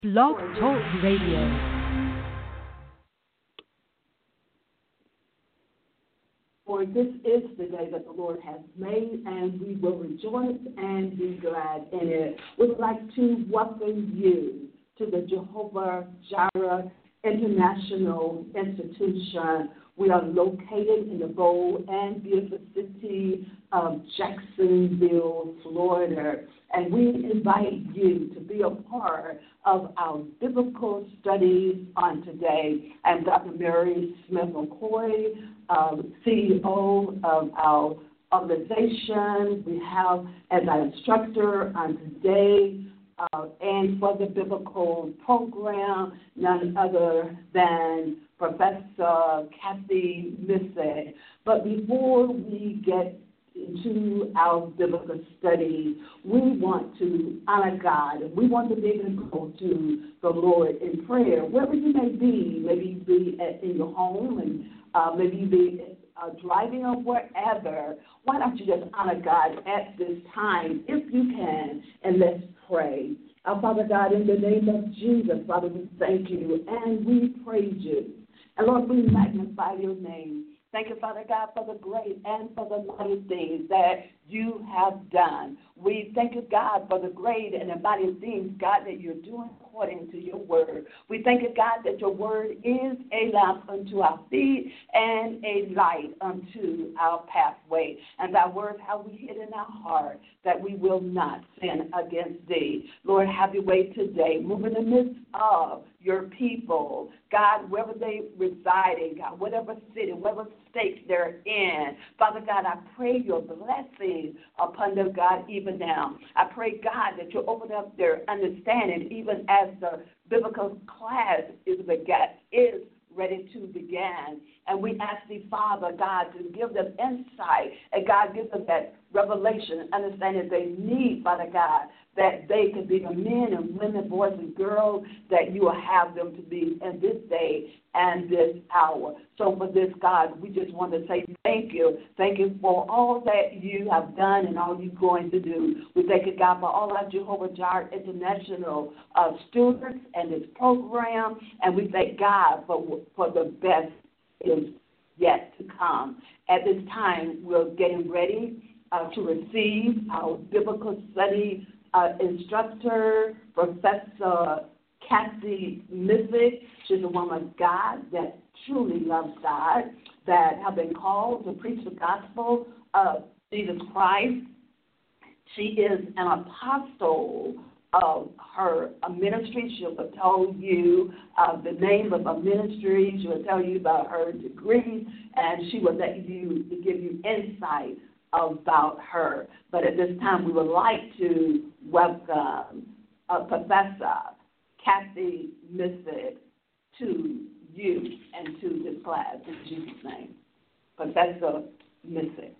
Blog Talk Radio. For this is the day that the Lord has made, and we will rejoice and be glad in it. We'd like to welcome you to the Jehovah Jireh International Institution. We are located in the bold and beautiful city of Jacksonville, Florida, and we invite you to be a part of our biblical studies on today. I'm Dr. Mary Smith McCoy, CEO of our organization. We have as our instructor on today and for the biblical program, none other than Professor Kathy Missick. But before we get into our biblical study, we want to honor God. We want to be able to go to the Lord in prayer, wherever you may be. Maybe you be in your home, and maybe you be driving or wherever. Why don't you just honor God at this time, if you can, and let's pray. Our Father God, in the name of Jesus, Father, we thank you and we praise you. And Lord, we magnify your name. Thank you, Father God, for the great and for the mighty things that you have done. We thank you, God, for the great and the mighty things, God, that you're doing according to your word. We thank you, God, that your word is a lamp unto our feet and a light unto our pathway. And thy word have we hid in our heart that we will not sin against thee. Lord, have your way today. Move in the midst of your people, God, wherever they reside in, God, whatever city, whatever state they're in. Father God, I pray your blessing upon them, God, even now. I pray, God, that you open up their understanding even as the biblical class is ready to begin. And we ask thee, Father, God, to give them insight, and God, give them that revelation, understanding they need, Father God, that they can be the men and women, boys and girls that you will have them to be in this day and this hour. So for this, God, we just want to say thank you. Thank you for all that you have done and all you're going to do. We thank you, God, for all our Jehovah Jireh International students and this program, and we thank God for the best is yet to come. At this time, we're getting ready to receive our biblical study instructor, Professor Kathy Missick. She's a woman of God that truly loves God, that have been called to preach the gospel of Jesus Christ. She is an apostle of her ministry. She will tell you the name of her ministry. She will tell you about her degree, and she will give you insight about her. But at this time, we would like to welcome Professor Kathy Missick to you and to this class in Jesus' name. Professor Missick.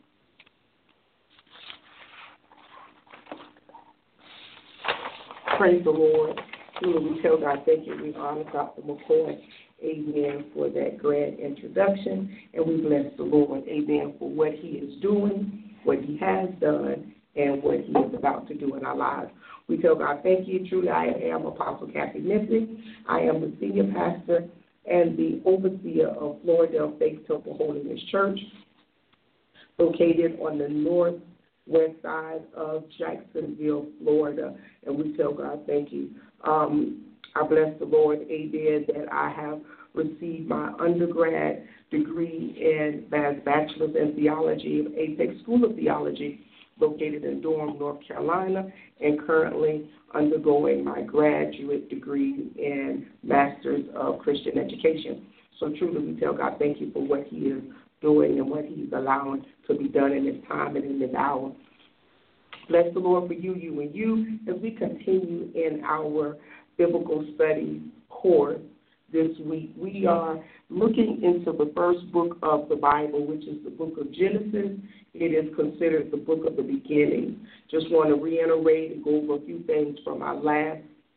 Praise the Lord. We tell God thank you. We honor Dr. McCoy, amen, for that grand introduction. And we bless the Lord, amen, for what he is doing, what he has done, and what he is about to do in our lives. We tell God thank you. Truly, I am Apostle Kathy Missick. I am the senior pastor and the overseer of Floridale Faith Temple Holiness Church, located on the northwest side of Jacksonville, Florida. And we tell God thank you. I bless the Lord, amen, that I have received my undergrad degree in bachelor's in theology of Apex School of Theology, located in Durham, North Carolina, and currently undergoing my graduate degree in Master's of Christian Education. So truly we tell God thank you for what he is doing and what he's allowing to be done in this time and in this hour. Bless the Lord for you, and you, as we continue in our biblical study course this week. We are looking into the first book of the Bible, which is the book of Genesis. It is considered the book of the beginning. Just want to reiterate and go over a few things from our last,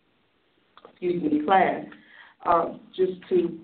class, just to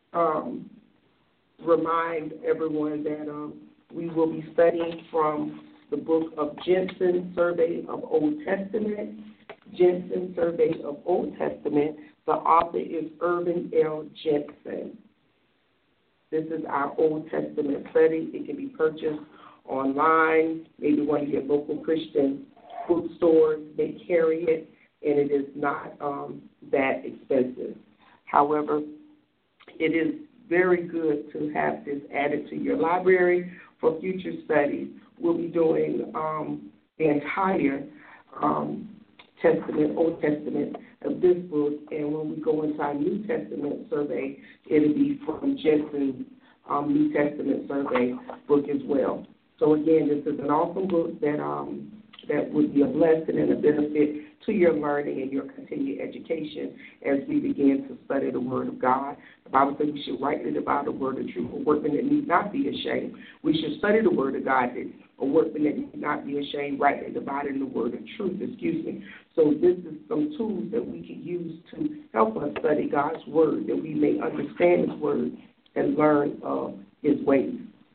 remind everyone that we will be studying from the book of Jensen, Survey of Old Testament, Jensen Survey of Old Testament. The author is Irvin L. Jensen. This is our Old Testament study. It can be purchased online. Maybe one of your local Christian bookstores may carry it, and it is not that expensive. However, it is very good to have this added to your library for future studies. We'll be doing the entire Testament, Old Testament of this book, and when we go into our New Testament survey, it'll be from Jensen's New Testament survey book as well. So again, this is an awesome book that would be a blessing and a benefit to your learning and your continued education as we begin to study the Word of God. The Bible says we should rightly divide the word of truth, a workman that need not be ashamed. We should study the Word of God, a workman that need not be ashamed, rightly dividing the word of truth, So this is some tools that we can use to help us study God's Word, that we may understand His Word and learn of His ways.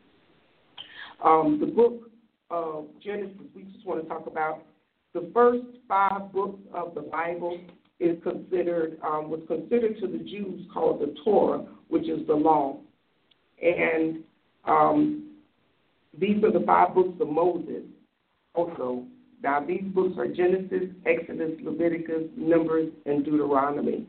The book of Genesis, we just want to talk about the first 5 books of the Bible was considered to the Jews called the Torah, which is the law. And these are the 5 books of Moses also. Now, these books are Genesis, Exodus, Leviticus, Numbers, and Deuteronomy.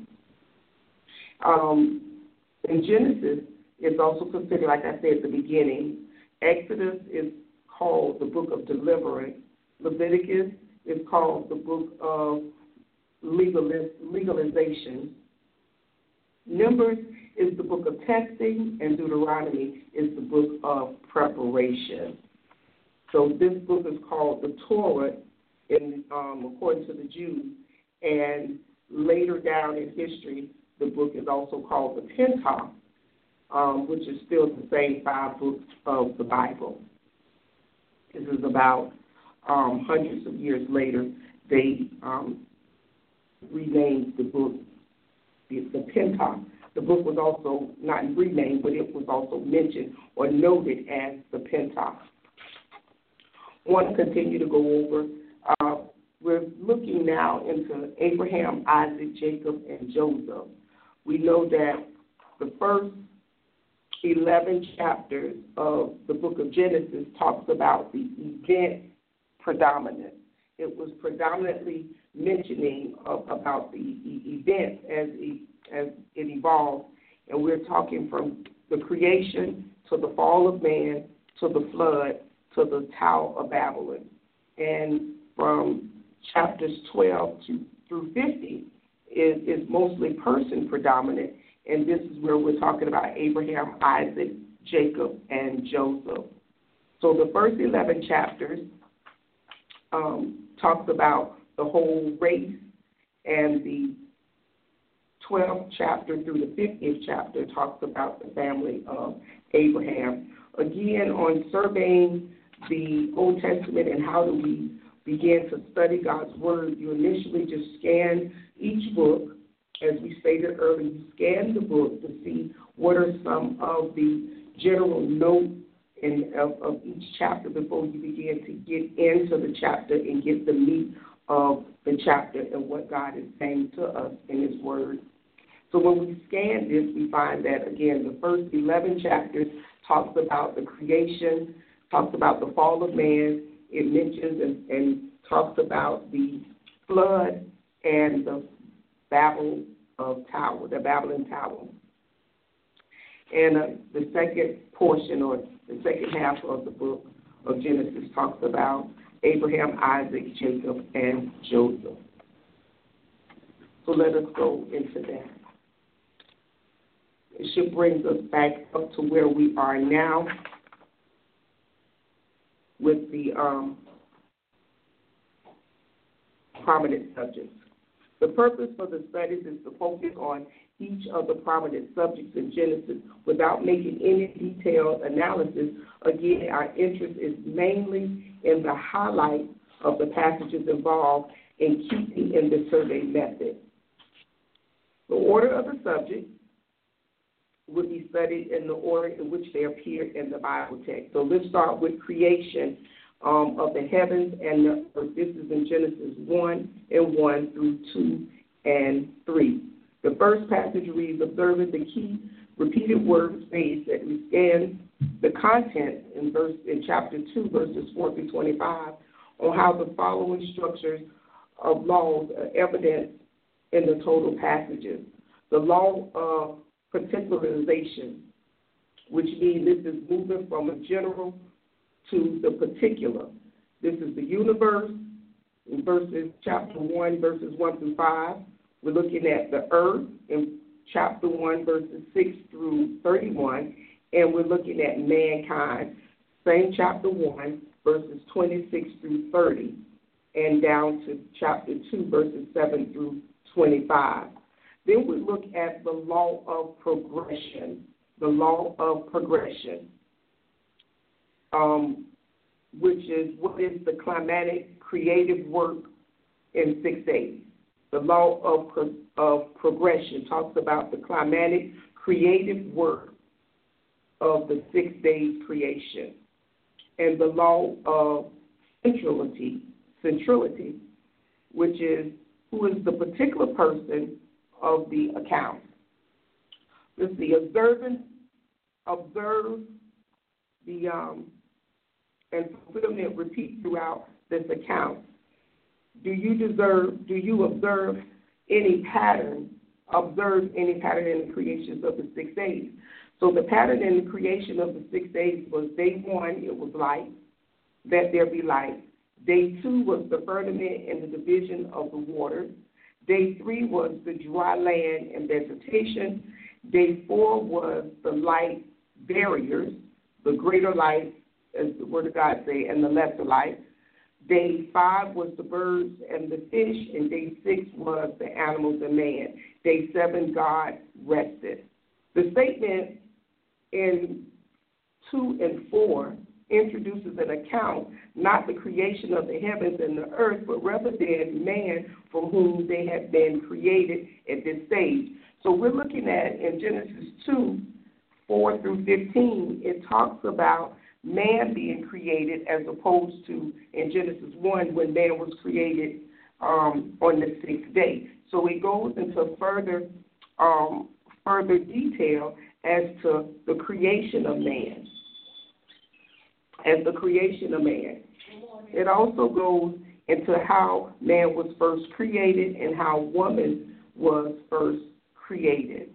In Genesis, it's also considered, like I said at the beginning, Exodus is called the book of deliverance. Leviticus is called the book of legalization. Numbers is the book of testing, and Deuteronomy is the book of preparation. So this book is called the Torah, according to the Jews, and later down in history, the book is also called the Pentateuch, which is still the same 5 books of the Bible. This is about hundreds of years later, they renamed the book the Pentateuch. The book was also not renamed, but it was also mentioned or noted as the Pentateuch. I want to continue to go over. We're looking now into Abraham, Isaac, Jacob, and Joseph. We know that the first 11 chapters of the book of Genesis talks about the event predominant. It was predominantly mentioning about the event as it evolved, and we're talking from the creation to the fall of man to the flood to the Tower of Babylon. And from chapters 12 through 50 is mostly person predominant, and this is where we're talking about Abraham, Isaac, Jacob, and Joseph. So the first 11 chapters talks about the whole race, and the 12th chapter through the 50th chapter talks about the family of Abraham. Again, on surveying the Old Testament and how do we begin to study God's Word, you initially just scan each book. As we stated earlier, you scan the book to see what are some of the general notes of each chapter before you begin to get into the chapter and get the meat of the chapter and what God is saying to us in His Word. So when we scan this, we find that, again, the first 11 chapters talks about the creation, talks about the fall of man. It mentions and talks about the flood and the Babylon Tower. And the second portion, or the second half of the book of Genesis, talks about Abraham, Isaac, Jacob, and Joseph. So let us go into that. It should bring us back up to where we are now with the prominent subjects. The purpose for the studies is to focus on each of the prominent subjects in Genesis without making any detailed analysis. Again, our interest is mainly in the highlight of the passages involved in keeping in the survey method. The order of the subjects would be studied in the order in which they appear in the Bible text. So let's start with creation. of the heavens and the earth. This is in Genesis 1:1 through 2 and 3. The first passage reads, observing the key repeated word space that we scan the content in chapter 2, verses 4 through 25, on how the following structures of laws are evident in the total passages. The law of particularization, which means this is moving from a general to the particular. This is the universe in chapter 1, verses 1 through 5. We're looking at the earth in chapter 1, verses 6 through 31, and we're looking at mankind, same chapter 1, verses 26 through 30, and down to chapter 2, verses 7 through 25. Then we look at the law of progression, which is what is the climatic creative work in 6 days. The law of progression talks about the climatic creative work of the 6 days creation. And the law of centrality, which is who is the particular person of the account. Let's see, observe the and fulfillment repeat throughout this account. Do you observe any pattern in the creations of the 6 days? So the pattern in the creation of the 6 days was day 1, it was light, that there be light. Day 2 was the firmament and the division of the waters. Day 3 was the dry land and vegetation. Day 4 was the light barriers, the greater light, as the Word of God say, and the lesser light. Day 5 was the birds and the fish, and day 6 was the animals and man. Day 7, God rested. The statement in 2 and 4 introduces an account, not the creation of the heavens and the earth, but rather than man for whom they had been created at this stage. So we're looking at in Genesis 2, 4 through 15, it talks about man being created as opposed to in Genesis 1 when man was created on the 6th day. So it goes into further detail as to the creation of man. It also goes into how man was first created and how woman was first created.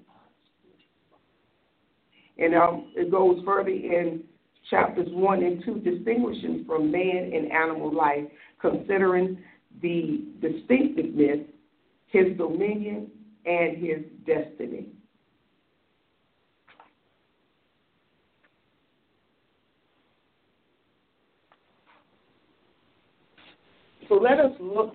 And it goes further in chapters 1 and 2, distinguishing from man and animal life, considering the distinctiveness, his dominion, and his destiny. So let us look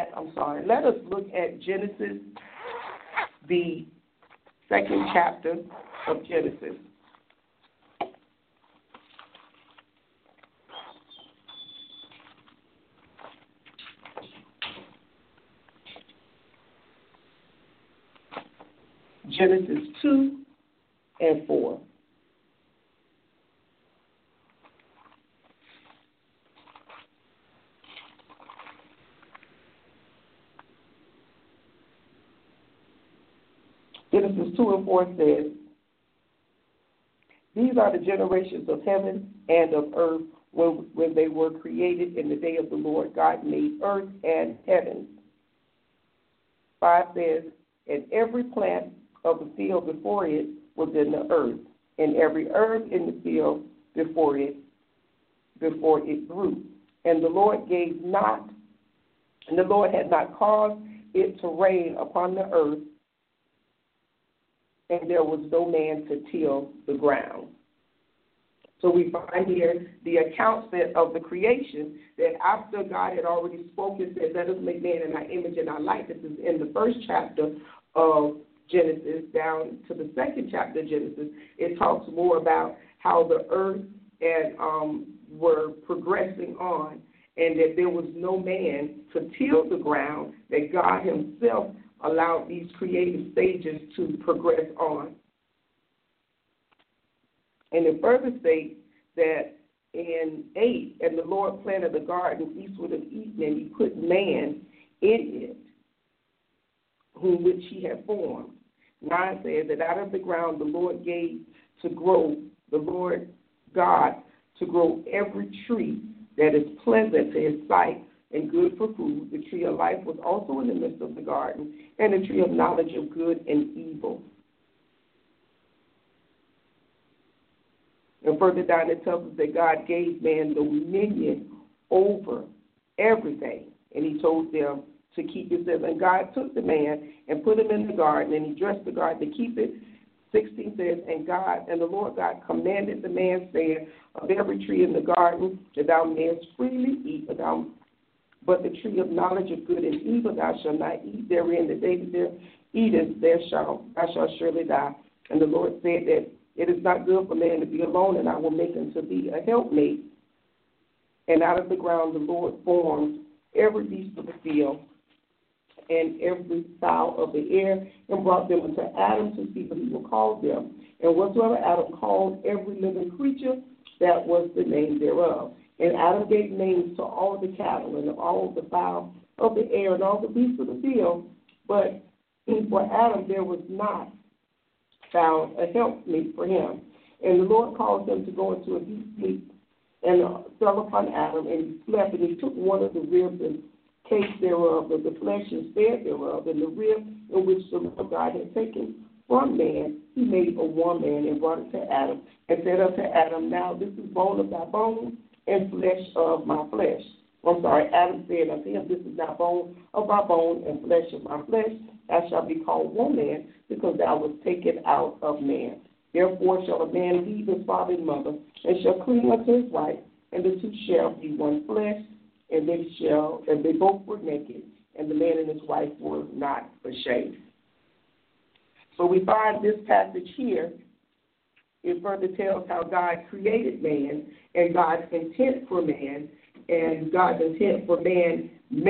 at Genesis, the 2nd chapter of Genesis. Genesis 2 and 4. Genesis 2 and 4 says, these are the generations of heaven and of earth when they were created in the day of the Lord God made earth and heaven. 5 says, and every plant of the field before it was in the earth, and every herb in the field before it grew. And the Lord had not caused it to rain upon the earth, and there was no man to till the ground. So we find here the account of the creation that after God had already spoken, said, let us make man in our image and our likeness. This is in the 1st chapter of Genesis down to the 2nd chapter of Genesis. It talks more about how the earth and were progressing on, and that there was no man to till the ground, that God himself allowed these creative stages to progress on. And it further states that and 8, and the Lord planted a garden eastward of Eden, and he put man in it, whom which he had formed. 9 says that out of the ground the Lord gave to grow, the Lord God to grow every tree that is pleasant to his sight and good for food. The tree of life was also in the midst of the garden, and the tree of knowledge of good and evil. And further down it tells us that God gave man dominion over everything. And he told them to keep it. And God took the man and put him in the garden, and he dressed the garden to keep it. 16 says, and the Lord God commanded the man, saying, of every tree in the garden that thou mayest freely eat, but the tree of knowledge of good and evil thou shalt not eat therein. The day that thou eatest, thou shalt surely die. And the Lord said that it is not good for man to be alone, and I will make unto thee a helpmate. And out of the ground the Lord formed every beast of the field and every fowl of the air, and brought them unto Adam to see what he will call them. And whatsoever Adam called every living creature, that was the name thereof. And Adam gave names to all the cattle and all the fowl of the air and all the beasts of the field. But for Adam there was not found a helpmeet for him. And the Lord caused him to go into a deep sleep, and fell upon Adam, and he slept, and he took one of the ribs and case thereof of the flesh and spared thereof, and the rib in which the Lord God had taken from man, he made a woman and brought it to Adam, and said unto Adam, now this is bone of thy bone and flesh of my flesh. Adam said unto him, this is thy bone of my bone and flesh of my flesh. Thou shalt be called woman, because thou wast taken out of man. Therefore shall a man leave his father and mother, and shall cleave unto his wife, and the two shall be one flesh. And they both were naked, and the man and his wife were not ashamed. So we find this passage here. It further tells how God created man and God's intent for man, and God's intent for man,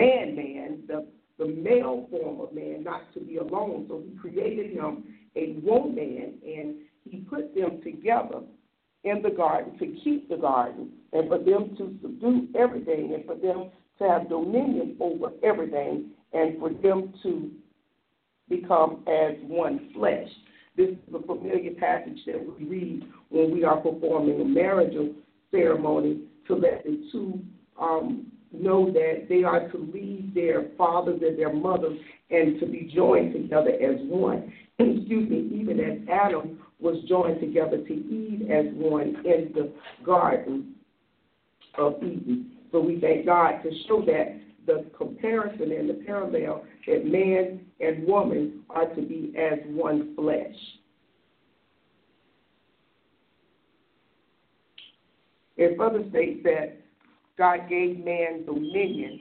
the male form of man, not to be alone. So he created him a woman, and he put them together in the garden to keep the garden, and for them to subdue everything, and for them to have dominion over everything, and for them to become as one flesh. This is a familiar passage that we read when we are performing a marriage ceremony, to let the two know that they are to leave their fathers and their mothers and to be joined together as one. Even as Adam was joined together to Eve as one in the Garden of Eden. So we thank God to show that the comparison and the parallel that man and woman are to be as one flesh. It further states that God gave man dominion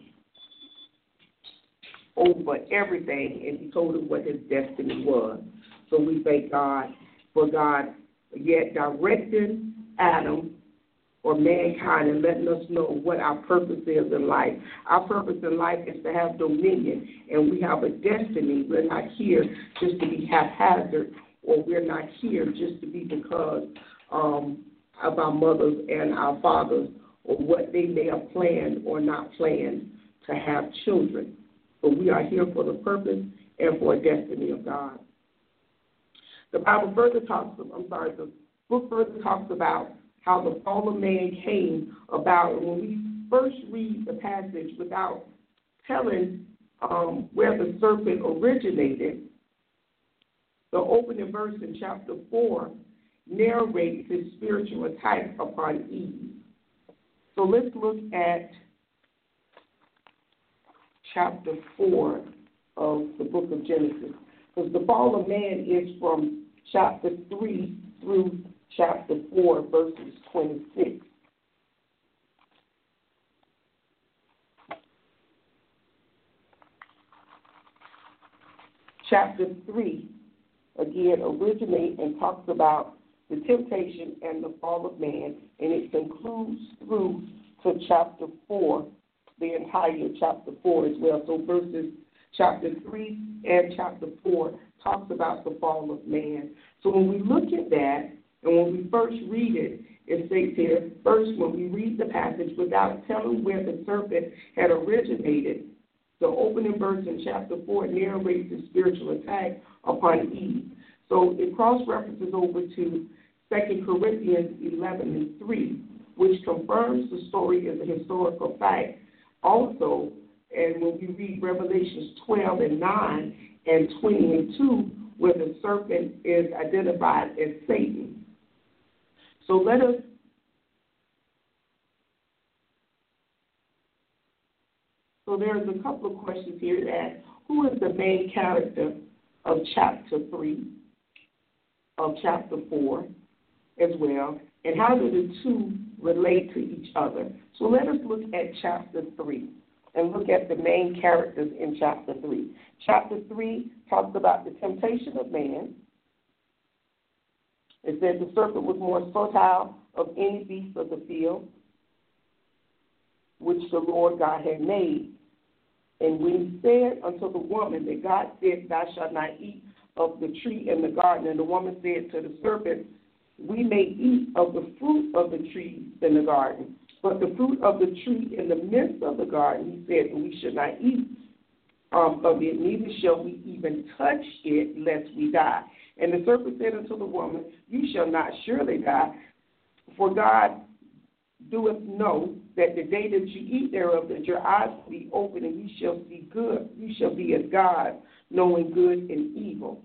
over everything, and he told him what his destiny was. So we thank God for God yet directing Adam or mankind and letting us know what our purpose is in life. Our purpose in life is to have dominion, and we have a destiny. We're not here just to be haphazard, or we're not here just to be because of our mothers and our fathers, or what they may have planned or not planned to have children. But we are here for the purpose and for a destiny of God. The Bible further the book further talks about how the fall of man came about. And when we first read the passage without telling where the serpent originated, the opening verse in chapter 4 narrates his spiritual attack upon Eve. So let's look at chapter 4 of the book of Genesis, because the fall of man is from chapter 3 through chapter 4, verses 26. Chapter 3, again, originates and talks about the temptation and the fall of man, and it concludes through to chapter 4, the entire chapter 4 as well. So verses chapter 3 and chapter 4 talks about the fall of man. So when we look at that, And when we first read it, it states here, first, when we read the passage without telling where the serpent had originated, the opening verse in chapter 4 narrates the spiritual attack upon Eve. So it cross-references over to 2 Corinthians 11:3, which confirms the story as a historical fact. Also, and when we read Revelations 12:9 and 20:2, where the serpent is identified as Satan. So there's a couple of questions here that who is the main character of chapter 3, of chapter 4 as well, and how do the two relate to each other? So let us look at chapter 3 and look at the main characters in chapter 3. Chapter 3 talks about the temptation of man. It says the serpent was more fertile of any beast of the field, which the Lord God had made. And when he said unto the woman that God said, thou shalt not eat of the tree in the garden, and the woman said to the serpent, we may eat of the fruit of the trees in the garden, but the fruit of the tree in the midst of the garden, he said, we should not eat of it, neither shall we even touch it, lest we die. And the serpent said unto the woman, you shall not surely die, for God doeth know that the day that you eat thereof, that your eyes will be open, and you shall see good. You shall be as God, knowing good and evil.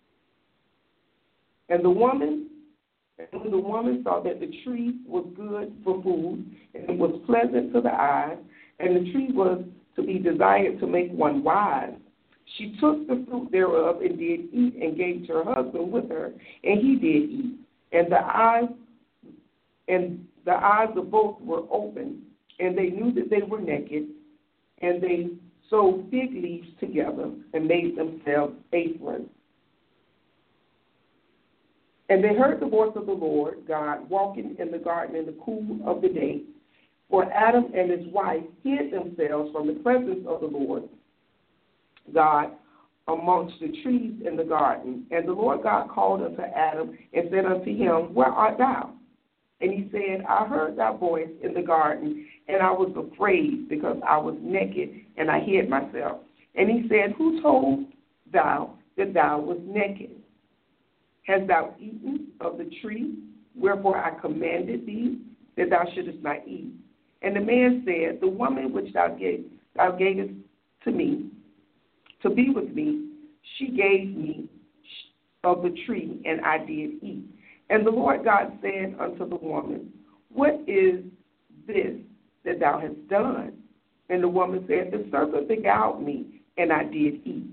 And when the woman saw that the tree was good for food, and it was pleasant to the eyes, and the tree was to be desired to make one wise, she took the fruit thereof and did eat, and gave to her husband with her, and he did eat. And the eyes of both were open, and they knew that they were naked, and they sewed fig leaves together and made themselves aprons. And they heard the voice of the Lord God walking in the garden in the cool of the day. For Adam and his wife hid themselves from the presence of the Lord God amongst the trees in the garden. And the Lord God called unto Adam and said unto him, where art thou? And he said, I heard thy voice in the garden, and I was afraid because I was naked, and I hid myself. And he said, who told thou that thou was naked? Hast thou eaten of the tree, wherefore I commanded thee that thou shouldest not eat? And the man said, the woman which thou gavest to me, to be with me, she gave me of the tree, and I did eat. And the Lord God said unto the woman, what is this that thou hast done? And the woman said, the serpent beguiled me, and I did eat.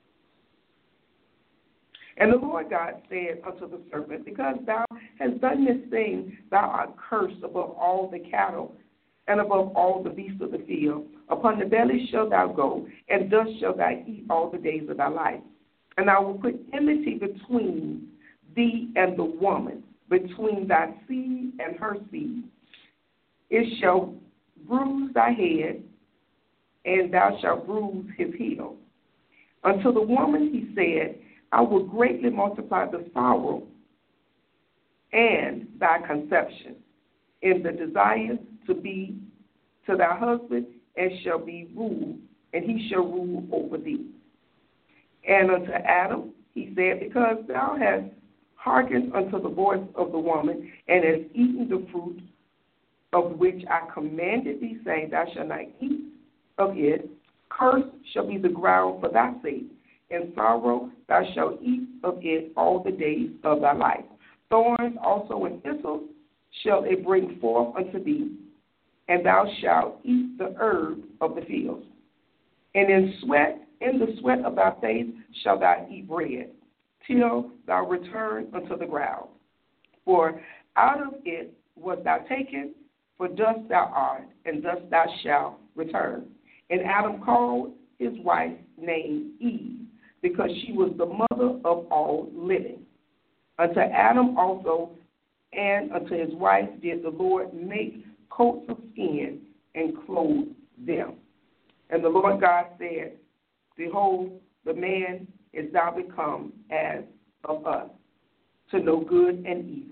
And the Lord God said unto the serpent, because thou hast done this thing, thou art cursed above all the cattle and above all the beasts of the field. Upon the belly shalt thou go, and dust shalt thou eat all the days of thy life. And I will put enmity between thee and the woman, between thy seed and her seed. It shall bruise thy head, and thou shalt bruise his heel. Unto the woman he said, I will greatly multiply the sorrow and thy conception, in the desire to be to thy husband, and shall be ruled, and he shall rule over thee. And unto Adam he said, because thou hast hearkened unto the voice of the woman, and hast eaten the fruit of which I commanded thee, saying, thou shalt not eat of it, cursed shall be the ground for thy sake. In sorrow thou shalt eat of it all the days of thy life. Thorns also and thistles shall it bring forth unto thee, and thou shalt eat the herb of the field. And in the sweat of thy face shalt thou eat bread, till thou return unto the ground. For out of it wast thou taken, for dust thou art, and dust thou shalt return. And Adam called his wife's name Eve, because she was the mother of all living. Unto Adam also and unto his wife did the Lord make coats of skin and clothe them. And the Lord God said, behold, the man is now become as of us, to know good and evil.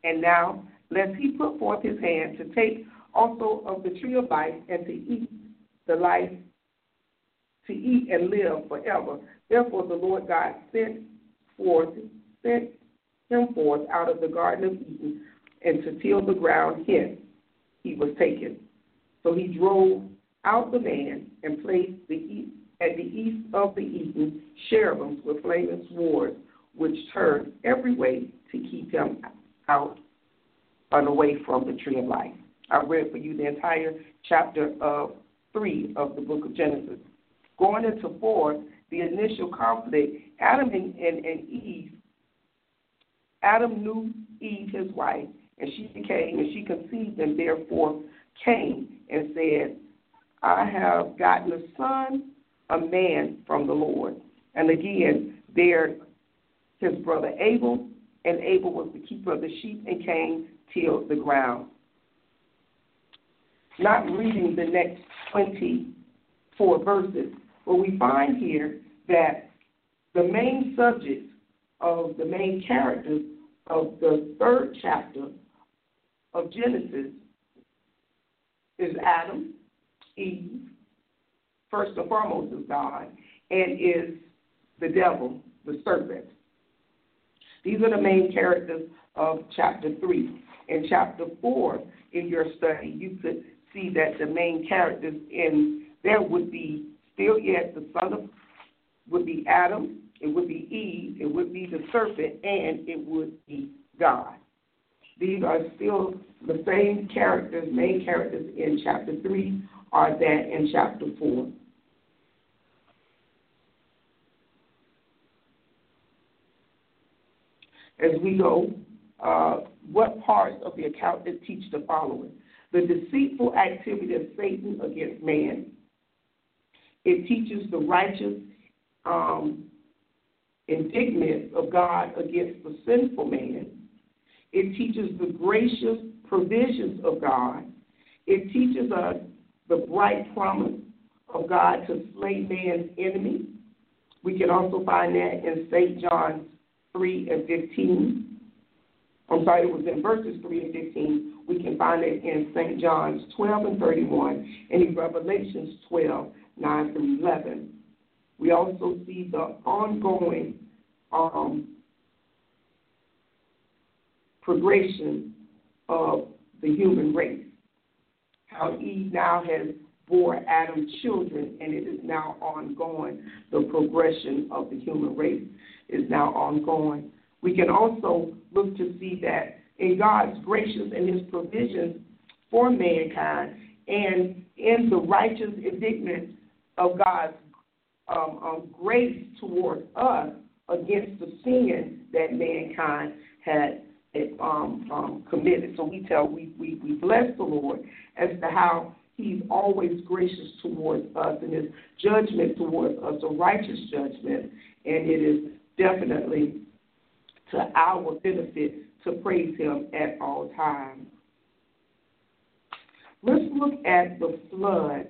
And now, lest he put forth his hand to take also of the tree of life and to eat the life, to eat and live forever. Therefore the Lord God sent him forth out of the Garden of Eden and to till the ground. Hence he was taken. So he drove out the man and placed at the east of the Eden cherubims with flaming swords, which turned every way to keep him out and away from the tree of life. I read for you the entire chapter 3 of the book of Genesis. Going into 4, the initial conflict, Adam and Eve. Adam knew Eve, his wife, and she conceived and therefore came and said, I have gotten a son, a man from the Lord. And again, there his brother Abel, and Abel was the keeper of the sheep, and Cain tilled the ground. Not reading the next 24 verses, but we find here that the main subjects of the main characters of the 3rd chapter of Genesis is Adam, Eve, first and foremost is God, and is the devil, the serpent. These are the main characters of chapter 3. In chapter 4, in your study, you could see that the main characters in there would be still yet the son of, would be Adam, it would be Eve, it would be the serpent, and it would be God. These are still the same characters, main characters in chapter 3 are that in chapter 4. As we go, what parts of the account that teach the following? The deceitful activity of Satan against man. It teaches the righteous indignance of God against the sinful man. It teaches the gracious provisions of God. It teaches us the bright promise of God to slay man's enemy. We can also find that in St. John 3 and 15. I'm sorry, it was in verses 3 and 15. We can find it in St. John's 12 and 31 and in Revelations 12, 9 through 11. We also see the ongoing progression of the human race. How Eve now has bore Adam's children, and it is now ongoing. The progression of the human race is now ongoing. We can also look to see that in God's gracious and his provisions for mankind, and in the righteous indignance of God's grace toward us against the sin that mankind had committed. So we bless the Lord as to how he's always gracious towards us and his judgment towards us, a righteous judgment, and it is definitely to our benefit to praise him at all times. Let's look at the flood.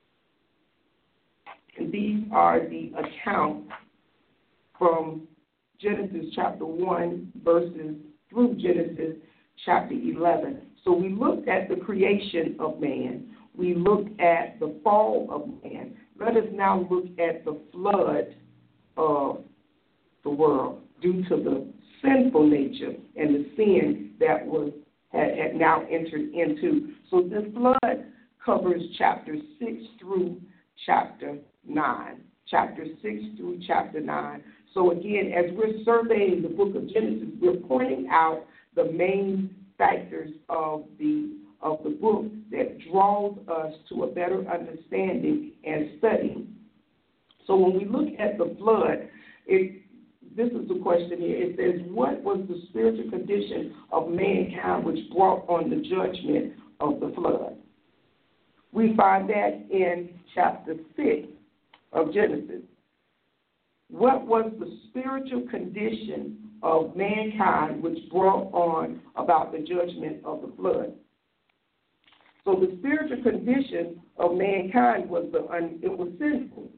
And these are the accounts from Genesis chapter 1 verses through Genesis chapter 11. So we looked at the creation of man. We looked at the fall of man. Let us now look at the flood of the world due to the sinful nature and the sin that had now entered into. So this flood covers chapter 6 through chapter 9. Chapter 6 through chapter 9. So again, as we're surveying the book of Genesis, we're pointing out the main factors of the book that draws us to a better understanding and study. So when we look at the flood, this is the question here. It says, what was the spiritual condition of mankind which brought on the judgment of the flood? We find that in chapter 6 of Genesis. What was the spiritual condition of mankind which brought on about the judgment of the flood? So the spiritual condition of mankind was it was sinful.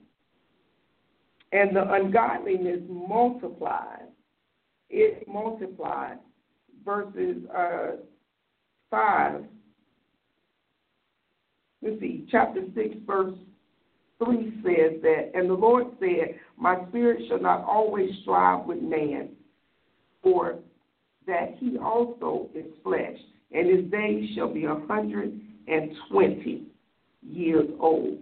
And the ungodliness multiplied. It multiplied verses 5. Let's see, chapter 6, verse 3 says that, and the Lord said, my spirit shall not always strive with man, for that he also is flesh, and his days shall be 120 years old.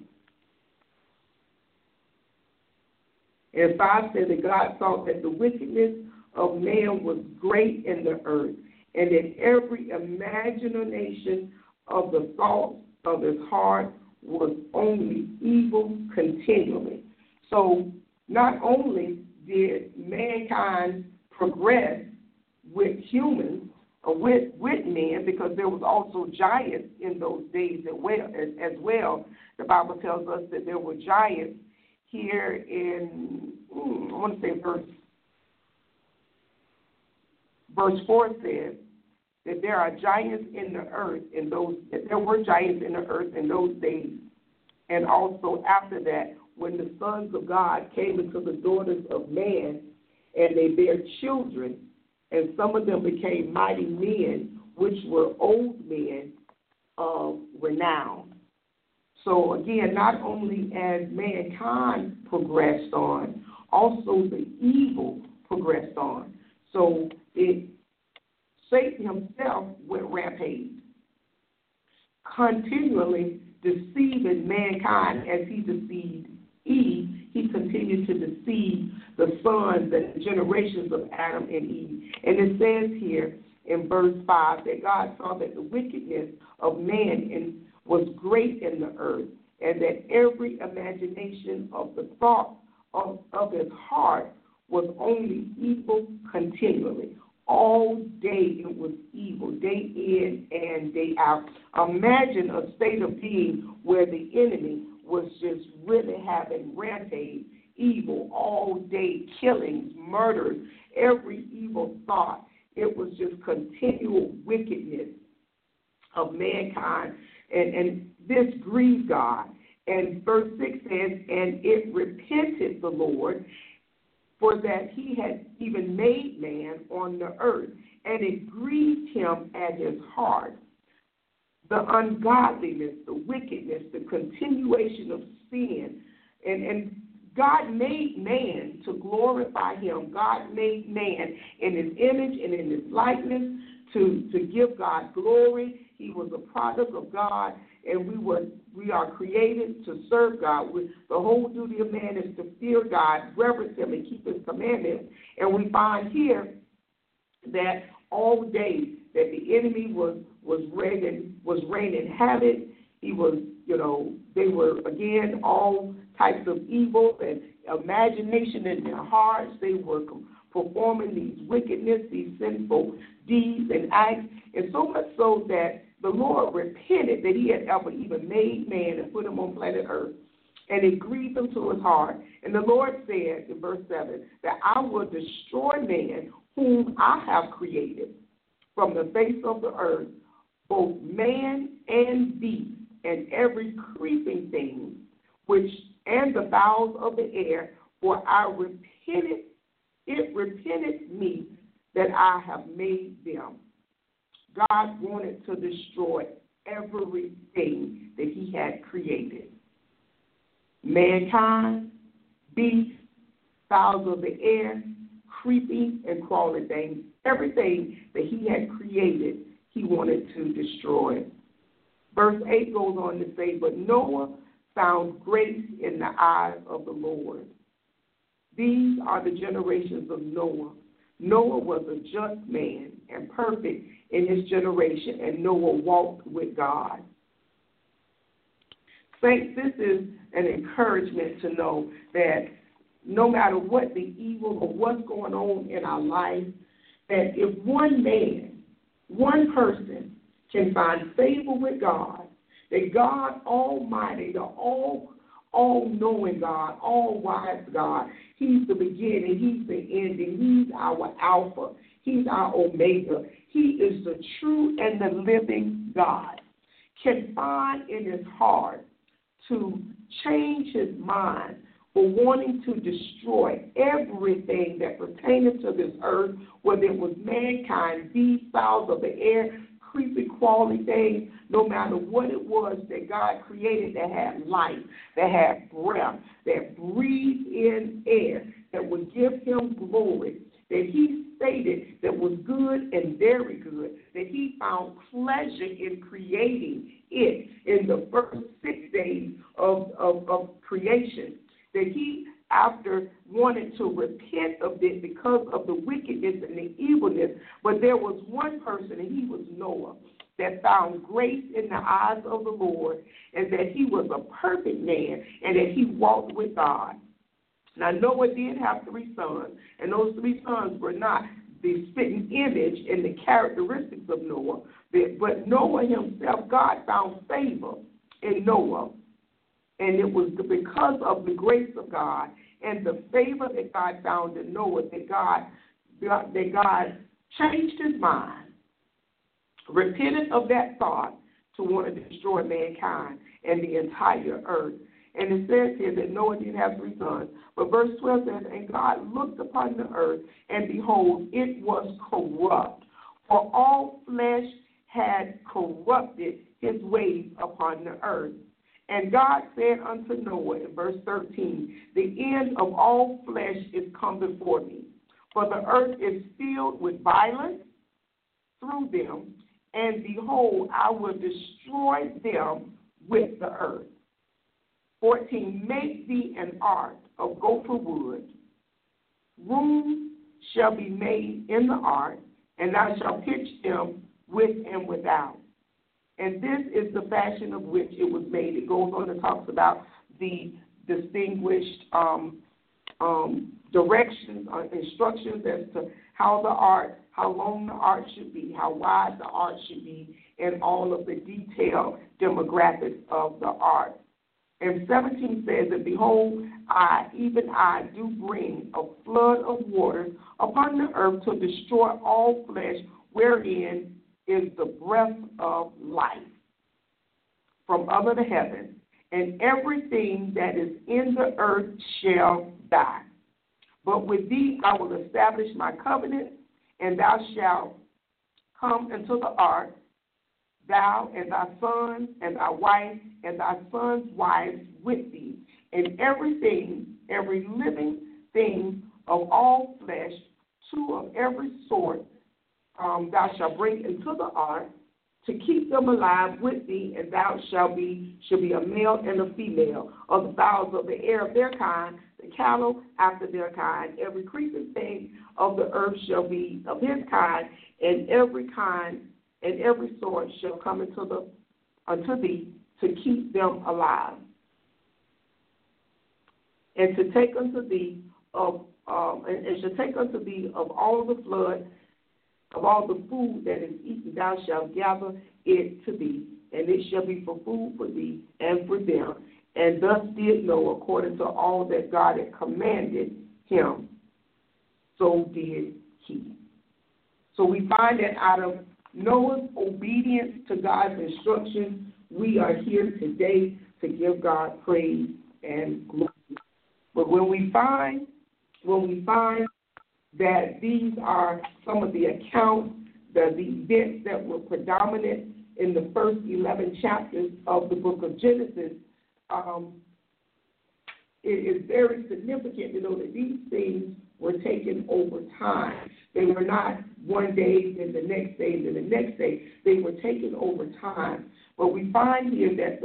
And 5 says that God saw that the wickedness of man was great in the earth, and that every imagination of the thoughts of his heart was only evil continually. So not only did mankind progress with humans, or with men, because there was also giants in those days as well. The Bible tells us that there were giants here in, I want to say verse 4 says that there are giants in the earth there were giants in the earth in those days. And also after that, when the sons of God came into the daughters of man and they bare children, and some of them became mighty men, which were old men of renown. So again, not only as mankind progressed on, also the evil progressed on. So Satan himself went rampage, continually deceiving mankind as he deceived Eve. He continued to deceive the sons and the generations of Adam and Eve. And it says here in verse 5 that God saw that the wickedness of man was great in the earth, and that every imagination of the thought of his heart was only evil continually. All day it was evil, day in and day out. Imagine a state of being where the enemy was just really having rampage, evil all day, killings, murders, every evil thought. It was just continual wickedness of mankind, and this grieved God. And verse 6 says, and it repented the Lord, for that he had even made man on the earth, and it grieved him at his heart. The ungodliness, the wickedness, the continuation of sin. And God made man to glorify him. God made man in his image and in his likeness to give God glory. He was a product of God, and we are created to serve God. The whole duty of man is to fear God, reverence him, and keep his commandments. And we find here that all day that the enemy was raining havoc. He was, they were, again, all types of evil and imagination in their hearts. They were performing these wickedness, these sinful deeds and acts, and so much so that the Lord repented that he had ever even made man and put him on planet Earth, and it grieved him to his heart. And the Lord said in verse 7 that I will destroy man whom I have created from the face of the earth, both man and beast, and every creeping thing, and the fowls of the air, for it repented me that I have made them. God wanted to destroy everything that he had created. Mankind, beasts, fowls of the air, creeping and crawling things, everything that he had created, he wanted to destroy. Verse 8 goes on to say, but Noah found grace in the eyes of the Lord. These are the generations of Noah. Noah was a just man and perfect in his generation, and Noah walked with God. Saints, this is an encouragement to know that no matter what the evil or what's going on in our life, that if one man, one person can find favor with God, that God Almighty, the all-knowing God, all-wise God, he's the beginning, he's the ending, he's our Alpha, he's our Omega, he is the true and the living God, can find in his heart to change his mind for wanting to destroy everything that pertained to this earth, whether it was mankind, beasts, fowls of the air, creepy, crawly things, no matter what it was that God created that had life, that had breath, that breathed in air, that would give him glory, that he stated that was good and very good, that he found pleasure in creating it in the first 6 days of creation, that he, after wanted to repent of it because of the wickedness and the evilness, but there was one person, and he was Noah, that found grace in the eyes of the Lord, and that he was a perfect man, and that he walked with God. Now, Noah did have 3 sons, and those 3 sons were not the spitting image and the characteristics of Noah, but Noah himself, God found favor in Noah, and it was because of the grace of God and the favor that God found in Noah that God changed his mind, repented of that thought to want to destroy mankind and the entire earth. And it says here that Noah did have 3 sons. But verse 12 says, and God looked upon the earth, and behold, it was corrupt, for all flesh had corrupted his ways upon the earth. And God said unto Noah in verse 13, the end of all flesh is come before me, for the earth is filled with violence through them, and behold, I will destroy them with the earth. 14, make thee an ark of gopher wood. Room shall be made in the ark, and thou shalt pitch them with and without. And this is the fashion of which it was made. It goes on and talks about the distinguished directions, instructions as to how the ark, how long the ark should be, how wide the ark should be, and all of the detailed demographics of the ark. And 17 says, and behold, even I do bring a flood of waters upon the earth to destroy all flesh, wherein is the breath of life from under the heaven, and everything that is in the earth shall die. But with thee I will establish my covenant, and thou shalt come into the ark, thou and thy son and thy wife and thy son's wives with thee, and everything, every living thing of all flesh, 2 of every sort, thou shalt bring into the ark to keep them alive with thee, and thou shall be a male and a female of the fowls of the air of their kind, the cattle after their kind, every creeping thing of the earth shall be of his kind, and every kind and every sort shall come unto thee to keep them alive, and to take unto thee of all the flood, of all the food that is eaten, thou shalt gather it to thee, and it shall be for food for thee and for them. And thus did Noah, according to all that God had commanded him, so did he. So we find that out of Noah's obedience to God's instructions, we are here today to give God praise and glory. But when we find that these are some of the accounts, the events that were predominant in the first 11 chapters of the book of Genesis, it is very significant to know that these things were taken over time. They were not one day, then the next day, then the next day. They were taken over time. But we find here that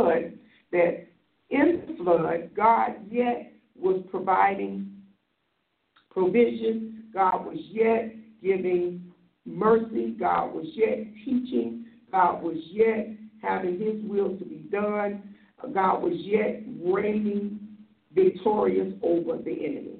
in the flood, God yet was providing provision. God was yet giving mercy. God was yet teaching. God was yet having his will to be done. God was yet reigning victorious over the enemy.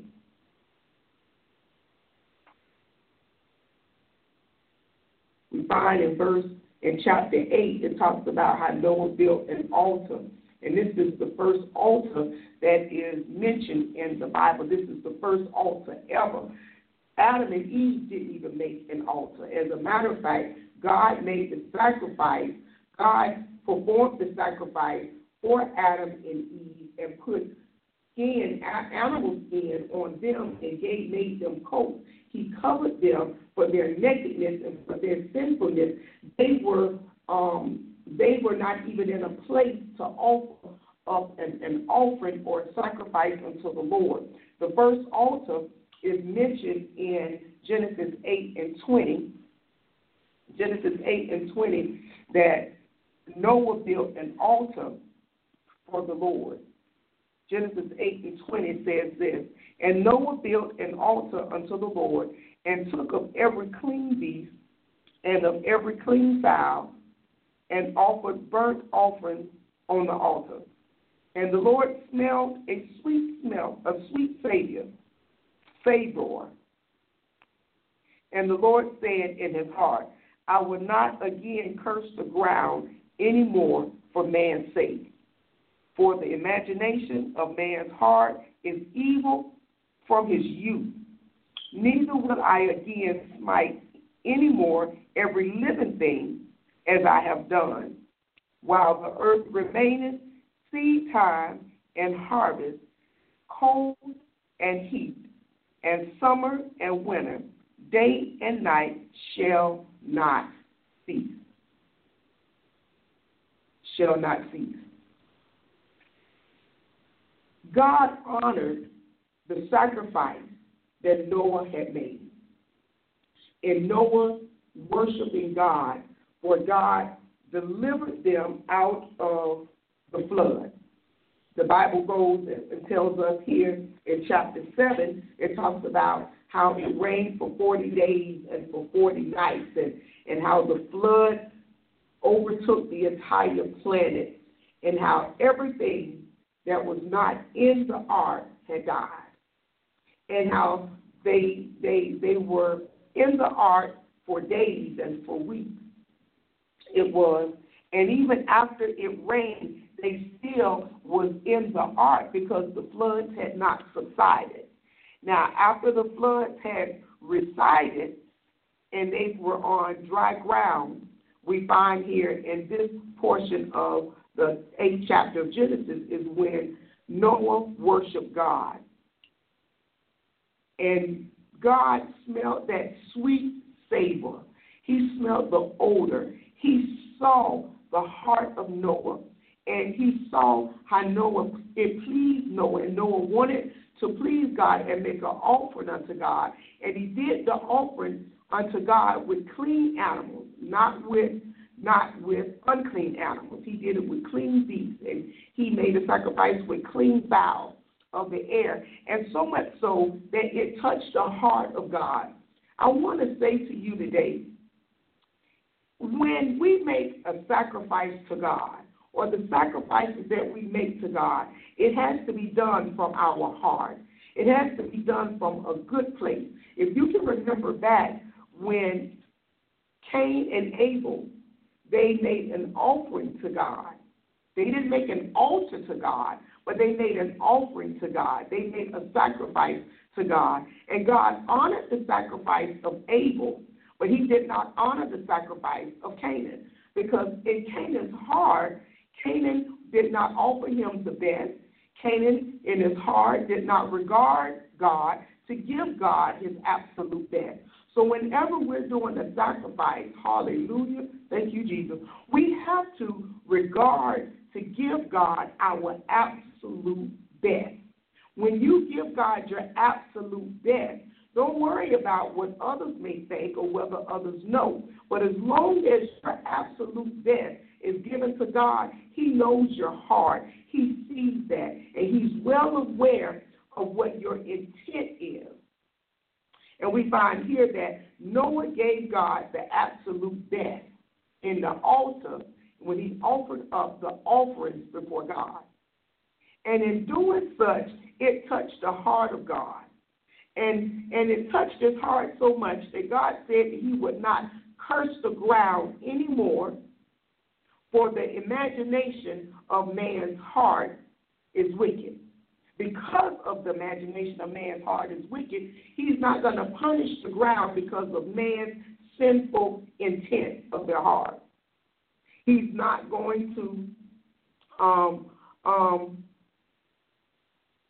We find in chapter 8, it talks about how Noah built an altar. And this is the first altar that is mentioned in the Bible. This is the first altar ever. Adam and Eve didn't even make an altar. As a matter of fact, God made the sacrifice. God performed the sacrifice for Adam and Eve and put skin, animal skin on them and made them coats. He covered them for their nakedness and for their sinfulness. They were not even in a place to offer up an offering or a sacrifice unto the Lord. The first altar is mentioned in Genesis 8:20. Genesis 8:20, that Noah built an altar for the Lord. Genesis 8:20 says this, and Noah built an altar unto the Lord, and took of every clean beast and of every clean fowl, and offered burnt offerings on the altar. And the Lord smelled a sweet savor. And the Lord said in his heart, I will not again curse the ground any more for man's sake. For the imagination of man's heart is evil from his youth. Neither will I again smite any more every living thing as I have done. While the earth remaineth, seed time and harvest, cold and heat, and summer and winter, day and night shall not cease. Shall not cease. God honored the sacrifice that Noah had made. And Noah worshiping God, for God delivered them out of the flood. The Bible goes and tells us here in chapter 7, it talks about how it rained for 40 days and for 40 nights, and how the flood overtook the entire planet, and how everything that was not in the ark had died, and how they were in the ark for days and for weeks. It was, and even after it rained, they still was in the ark because the floods had not subsided. Now, after the floods had receded and they were on dry ground, we find here in this portion of the 8th chapter of Genesis is when Noah worshiped God. And God smelled that sweet savor. He smelled the odor. He saw the heart of Noah. And he saw how it pleased Noah. And Noah wanted to please God and make an offering unto God. And he did the offering unto God with clean animals, not with unclean animals. He did it with clean beasts, and he made a sacrifice with clean fowls of the air, and so much so that it touched the heart of God. I want to say to you today, when we make a sacrifice to God, or the sacrifices that we make to God, it has to be done from our heart. It has to be done from a good place. If you can remember back when Cain and Abel, they made an offering to God. They didn't make an altar to God, but they made an offering to God. They made a sacrifice to God. And God honored the sacrifice of Abel, but he did not honor the sacrifice of Canaan, because in Canaan's heart, Canaan did not offer him the best. Canaan, in his heart, did not regard God to give God his absolute best. So whenever we're doing a sacrifice, hallelujah, thank you, Jesus, we have to regard to give God our absolute best. When you give God your absolute best, don't worry about what others may think or whether others know. But as long as your absolute best is given to God, he knows your heart. He sees that, and he's well aware of what your intent is. And we find here that Noah gave God the absolute best in the altar when he offered up the offerings before God. And in doing such, it touched the heart of God. And it touched his heart so much that God said that he would not curse the ground anymore, for the imagination of man's heart is wicked. Because of the imagination of man's heart is wicked, he's not going to punish the ground because of man's sinful intent of their heart. He's not going to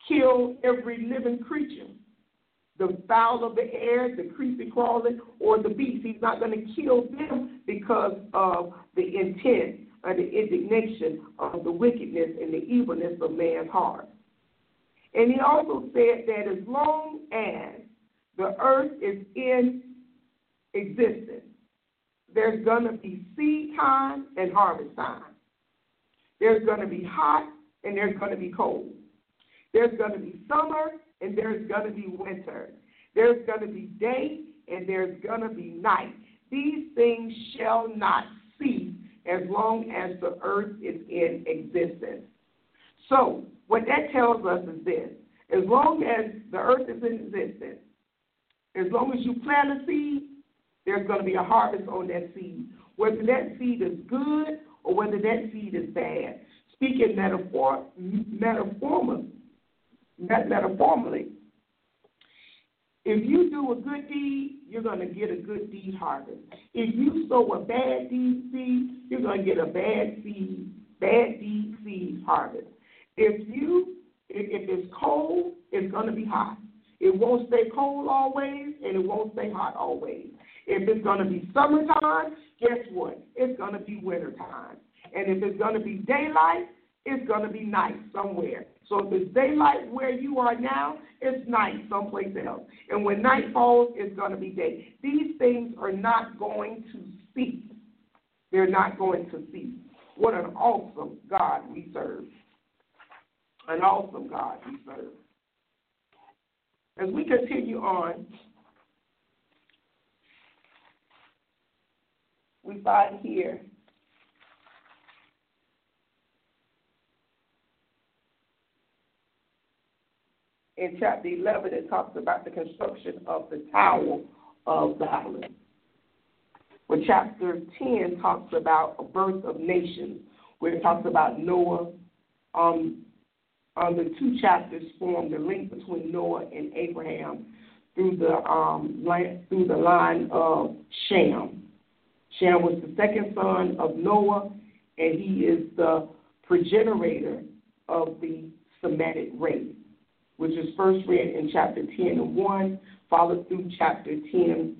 kill every living creature, the fowl of the air, the creepy crawling, or the beast. He's not going to kill them because of the intent or the indignation of the wickedness and the evilness of man's heart. And he also said that as long as the earth is in existence, there's going to be seed time and harvest time. There's going to be hot and there's going to be cold. There's going to be summer and there's going to be winter. There's going to be day and there's going to be night. These things shall not cease as long as the earth is in existence. So what that tells us is this: as long as the earth is in existence, as long as you plant a seed, there's going to be a harvest on that seed, whether that seed is good or whether that seed is bad. Speaking metaphorically, if you do a good deed, you're going to get a good deed harvest. If you sow a bad deed seed, you're going to get a bad deed seed harvest. If it's cold, it's going to be hot. It won't stay cold always, and it won't stay hot always. If it's going to be summertime, guess what? It's going to be wintertime. And if it's going to be daylight, it's going to be night somewhere. So if it's daylight where you are now, it's night someplace else. And when night falls, it's going to be day. These things are not going to cease. They're not going to cease. What an awesome God we serve. An awesome God we serve. As we continue on, we find here in chapter 11, it talks about the construction of the Tower of Babel. Well, chapter 10 talks about a birth of nations, where it talks about Noah. The two chapters form the link between Noah and Abraham through the line of Shem. Shem was the second son of Noah, and he is the progenitor of the Semitic race, which is first read in chapter 10:1, followed through chapter 11,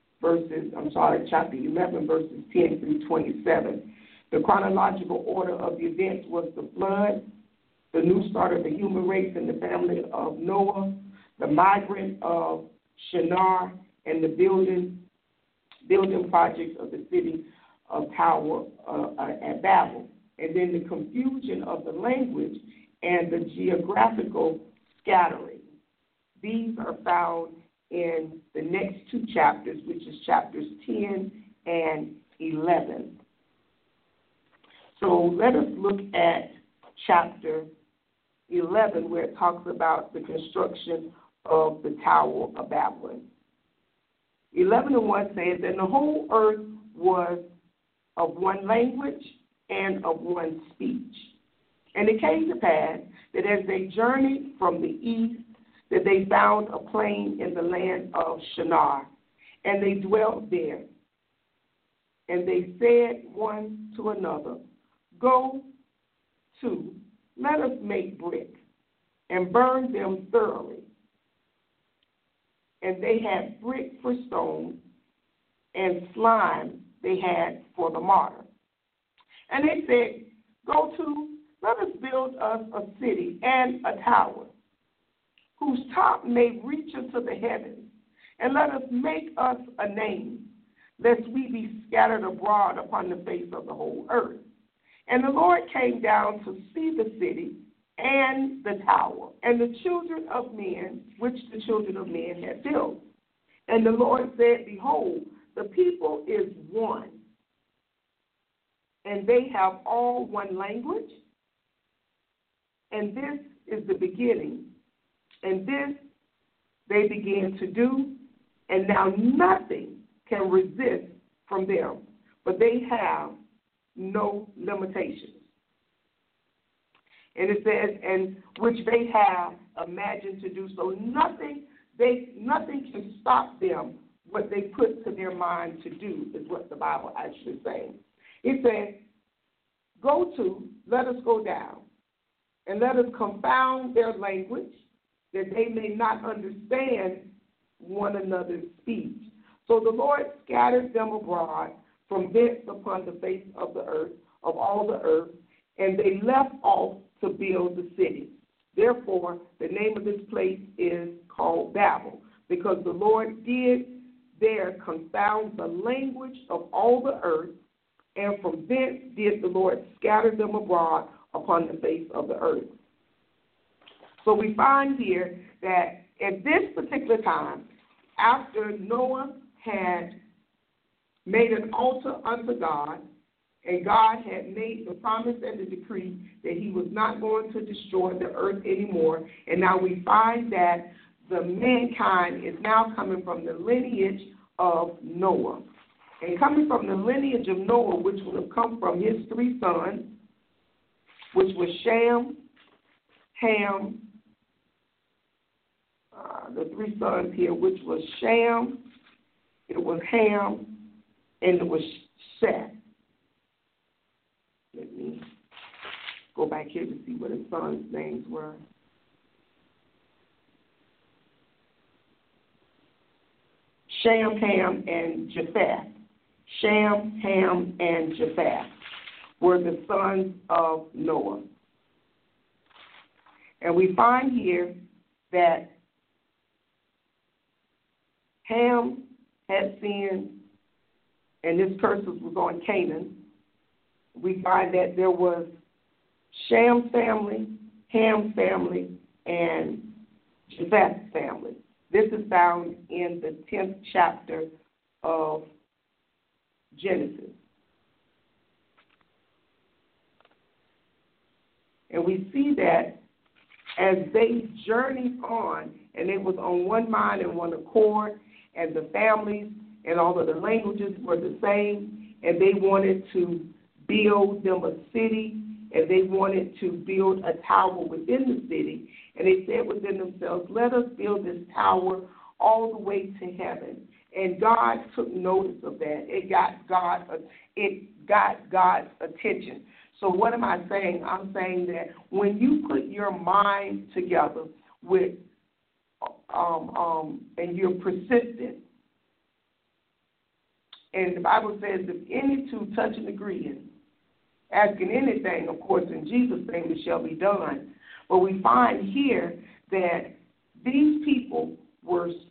verses 10 through 27. The chronological order of the events was the flood, the new start of the human race in the family of Noah, the migrant of Shinar, and the building projects of the city of Tower at Babel, and then the confusion of the language and the geographical scattering. These are found in the next two chapters, which is chapters 10 and 11. So let us look at chapter 11, where it talks about the construction of the Tower of Babel. 11:1 says, "And the whole earth was of one language and of one speech. And it came to pass that as they journeyed from the east, that they found a plain in the land of Shinar, and they dwelt there. And they said one to another, Go to, let us make brick, and burn them thoroughly. And they had brick for stone, and slime they had for the mortar. And they said, Go to, let us build us a city and a tower, whose top may reach unto the heavens, and let us make us a name, lest we be scattered abroad upon the face of the whole earth. And the Lord came down to see the city and the tower, and the children of men, which the children of men had built. And the Lord said, Behold, the people is one, and they have all one language, and this is the beginning. And this they began to do, and now nothing can resist from them, but they have no limitations. And it says, and which they have imagined to do. So nothing can stop them what they put to their mind to do, is what the Bible actually saying. It says, Go to, let us go down, and let us confound their language, that they may not understand one another's speech. So the Lord scattered them abroad from thence upon the face of the earth, of all the earth, and they left off to build the city. Therefore, the name of this place is called Babel, because the Lord did there confound the language of all the earth, and from thence did the Lord scatter them abroad upon the face of the earth. So we find here that at this particular time, after Noah had made an altar unto God, and God had made the promise and the decree that he was not going to destroy the earth anymore, and now we find that the mankind is now coming from the lineage of Noah. And coming from the lineage of Noah, which would have come from his three sons, which was Shem, Ham, the three sons here, which was Shem, it was Ham, and it was Seth. Let me go back here to see what his sons' names were. Shem, Ham, and Japheth. Shem, Ham, and Japheth were the sons of Noah. And we find here that Ham had sinned, and this curse was on Canaan. We find that there was Sham's family, Ham's family, and Japheth's family. This is found in the 10th chapter of Genesis. And we see that as they journeyed on, and it was on one mind and one accord, and the families and all of the languages were the same, and they wanted to build them a city, and they wanted to build a tower within the city. And they said within themselves, let us build this tower all the way to heaven. And God took notice of that. It got God's attention. So what am I saying? I'm saying that when you put your mind together with and you're persistent, and the Bible says, if any two touch and agree, asking anything, of course, in Jesus' name, it shall be done. But we find here that these people were in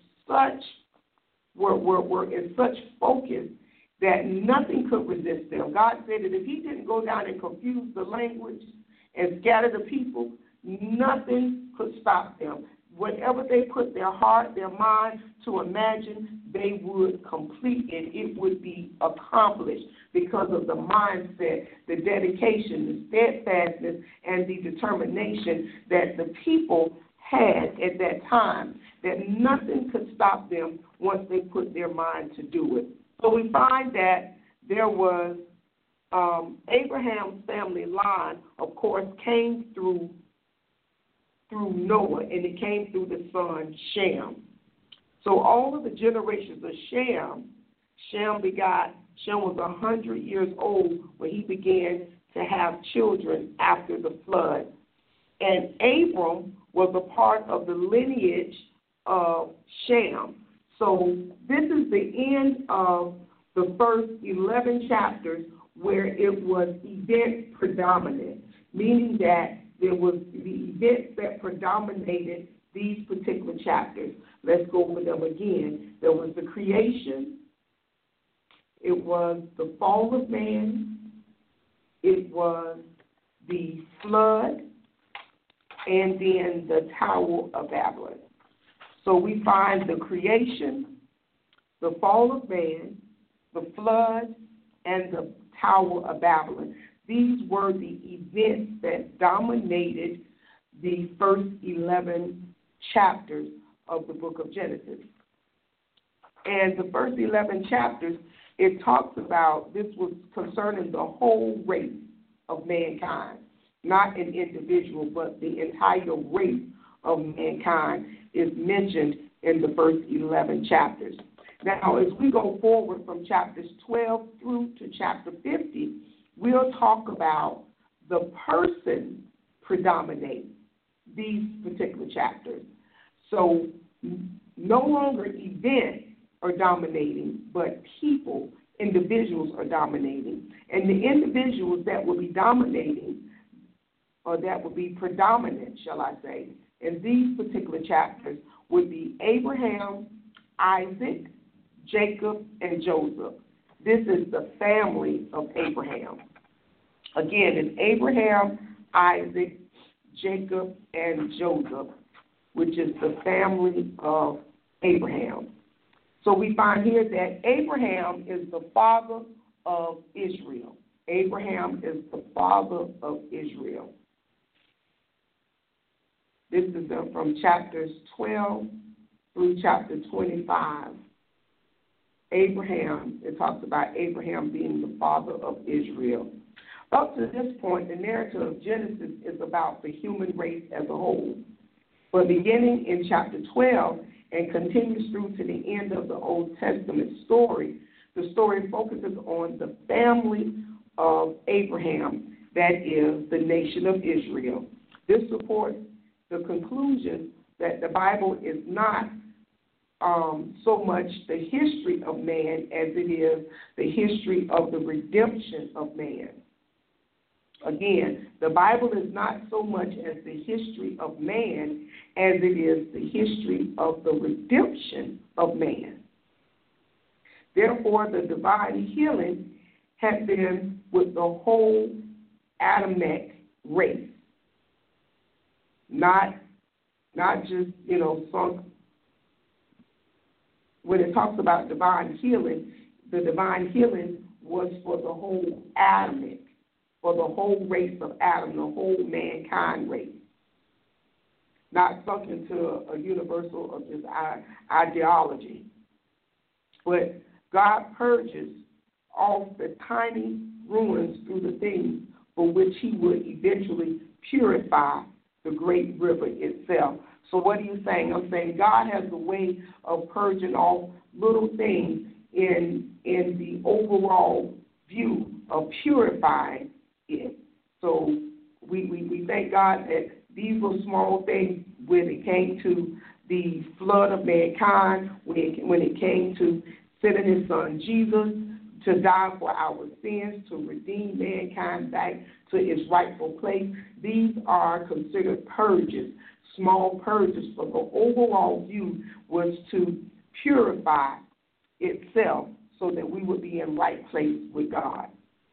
such focus that nothing could resist them. God said that if he didn't go down and confuse the language and scatter the people, nothing could stop them. Whatever they put their heart, their mind to imagine, they would complete it. It would be accomplished because of the mindset, the dedication, the steadfastness, and the determination that the people had at that time, that nothing could stop them once they put their mind to do it. So we find that there was Abraham's family line, of course, came through Noah, and it came through the son Shem. So all of the generations of Shem was 100 years old when he began to have children after the flood. And Abram was a part of the lineage of Shem. So this is the end of the first 11 chapters where it was event predominant, meaning that there was the events that predominated these particular chapters. Let's go over them again. There was the creation. It was the fall of man. It was the flood. And then the Tower of Babel. So we find the creation, the fall of man, the flood, and the Tower of Babel. These were the events that dominated the first 11 chapters of the book of Genesis. And the first 11 chapters, it talks about, this was concerning the whole race of mankind, not an individual, but the entire race of mankind is mentioned in the first 11 chapters. Now, as we go forward from chapters 12 through to chapter 50, we'll talk about the person predominating these particular chapters. So no longer events are dominating, but people, individuals are dominating. And the individuals that will be dominating, or that will be predominant, shall I say, in these particular chapters would be Abraham, Isaac, Jacob, and Joseph. This is the family of Abraham. Again, it's Abraham, Isaac, Jacob, and Joseph, which is the family of Abraham. So we find here that Abraham is the father of Israel. Abraham is the father of Israel. This is from chapters 12 through chapter 25. Abraham, it talks about Abraham being the father of Israel. Up to this point, the narrative of Genesis is about the human race as a whole. But beginning in chapter 12 and continues through to the end of the Old Testament story, the story focuses on the family of Abraham, that is, the nation of Israel. This supports the conclusion that the Bible is not so much the history of man as it is the history of the redemption of man. Again, the Bible is not so much as the history of man as it is the history of the redemption of man. Therefore, the divine healing has been with the whole Adamic race, not just, some. When it talks about divine healing, the divine healing was for the whole Adamic, for the whole race of Adam, the whole mankind race. Not sunk into a universal of just ideology. But God purges off the tiny ruins through the things for which he would eventually purify the great river itself. So what are you saying? I'm saying God has a way of purging off little things in the overall view of purifying it. So we thank God that these were small things when it came to the flood of mankind, when it came to sending his son Jesus to die for our sins, to redeem mankind back to its rightful place. These are considered purges, small purges, but the overall view was to purify itself so that we would be in right place with God.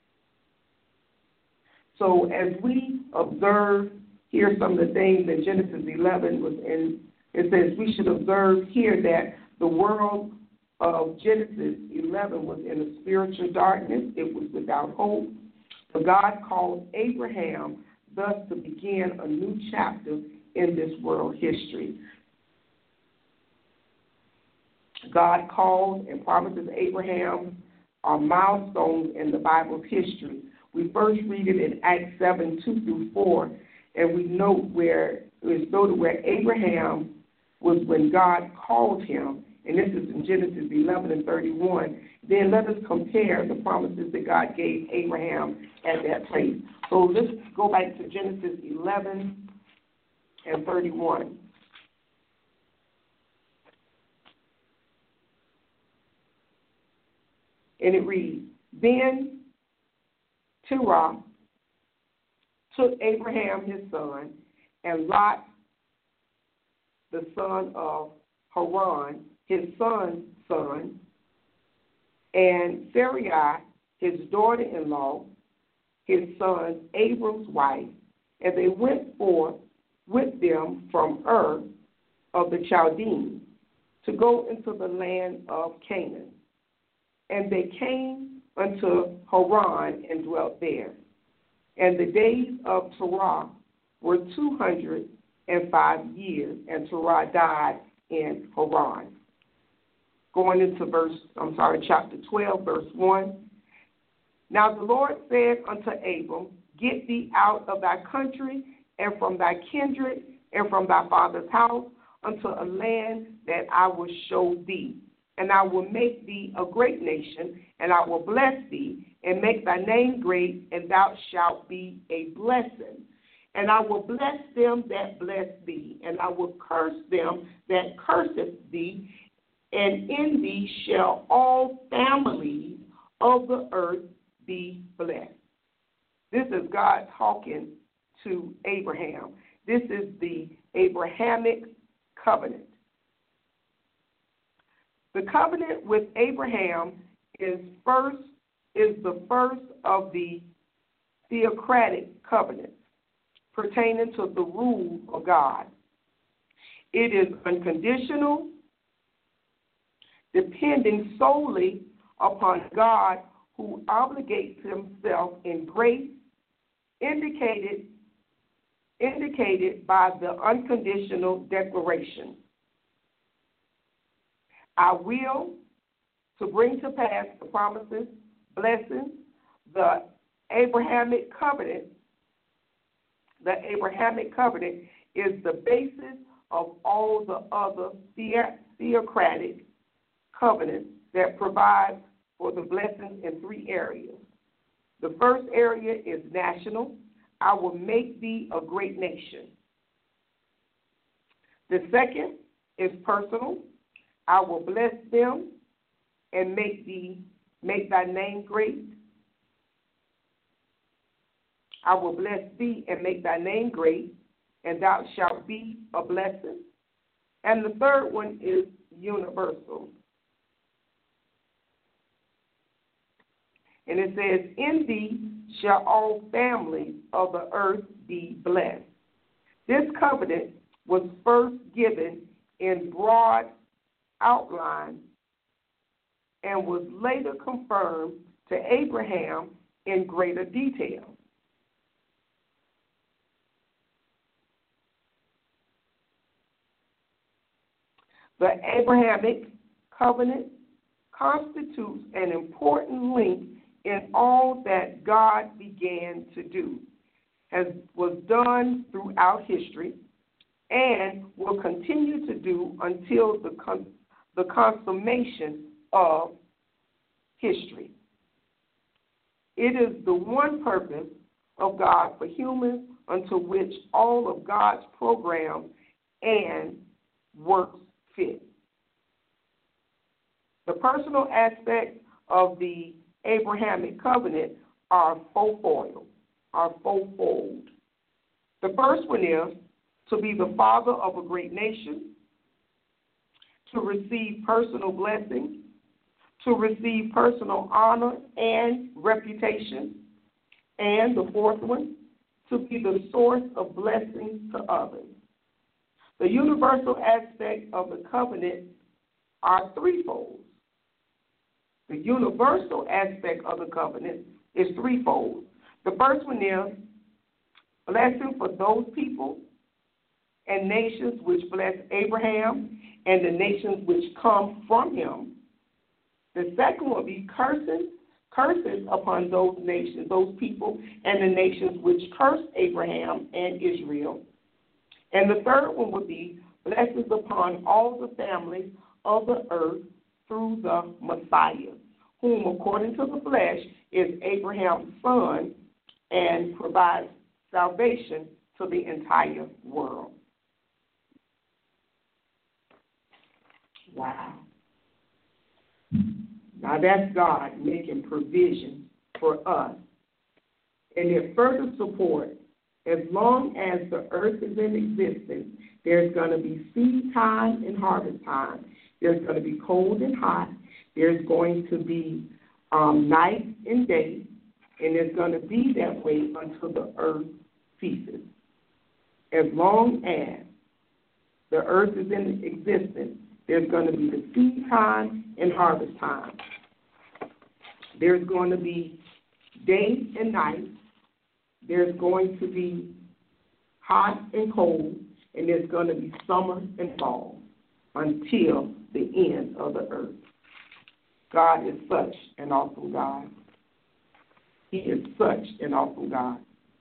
So as we observe here some of the things in Genesis 11 was in, it says we should observe here that the world of Genesis 11 was in a spiritual darkness. It was without hope. But God called Abraham thus to begin a new chapter in this world history. God called and promises Abraham are milestones in the Bible's history. We first read it in Acts 7, 2 through 4, and we note where it's noted where Abraham was when God called him, and this is in Genesis 11 and 31. Then let us compare the promises that God gave Abraham at that place. So let's go back to Genesis 11 and 31. And it reads, Then Terah took Abraham his son, and Lot, the son of Haran, his son's son, and Sarai, his daughter-in-law, his son Abram's wife, and they went forth with them from Ur of the Chaldeans to go into the land of Canaan. And they came unto Haran and dwelt there. And the days of Terah were 205 years, and Terah died in Haran. Going into chapter 12, verse 1. Now the Lord said unto Abram, Get thee out of thy country, and from thy kindred, and from thy father's house, unto a land that I will show thee. And I will make thee a great nation, and I will bless thee, and make thy name great, and thou shalt be a blessing. And I will bless them that bless thee, and I will curse them that curseth thee, and in thee shall all families of the earth be blessed. This is God talking to Abraham. This is the Abrahamic covenant. The covenant with Abraham is the first of the theocratic covenants pertaining to the rule of God. It is unconditional, depending solely upon God, who obligates himself in grace, indicated by the unconditional declaration. I will, to bring to pass the promises, blessings, the Abrahamic covenant. The Abrahamic covenant is the basis of all the other theocratic covenants that provide for the blessings in three areas. The first area is national. I will make thee a great nation. The second is personal. I will bless them and make thy name great. I will bless thee and make thy name great, and thou shalt be a blessing. And the third one is universal. And it says, in thee shall all families of the earth be blessed. This covenant was first given in broad outline and was later confirmed to Abraham in greater detail. The Abrahamic covenant constitutes an important link in all that God began to do, as was done throughout history, and will continue to do until the consummation of history. It is the one purpose of God for humans unto which all of God's programs and works fit. The personal aspects of the Abrahamic covenant are fourfold. The first one is to be the father of a great nation, to receive personal blessings, to receive personal honor and reputation, and the fourth one, to be the source of blessings to others. The universal aspect of the covenant are threefold. The universal aspect of the covenant is threefold. The first one is blessing for those people and nations which bless Abraham and the nations which come from him. The second will be curses upon those nations, those people and the nations which curse Abraham and Israel. And the third one would be blessings upon all the families of the earth through the Messiah, whom according to the flesh is Abraham's son and provides salvation to the entire world. Wow. Now that's God making provision for us. And it further supports, as long as the earth is in existence, there's going to be seed time and harvest time. There's going to be cold and hot. There's going to be night and day. And it's going to be that way until the earth ceases. As long as the earth is in existence, there's going to be the seed time and harvest time. There's going to be day and night. There's going to be hot and cold. And there's going to be summer and fall until the end of the earth. God is such an awesome God. He is such an awesome God.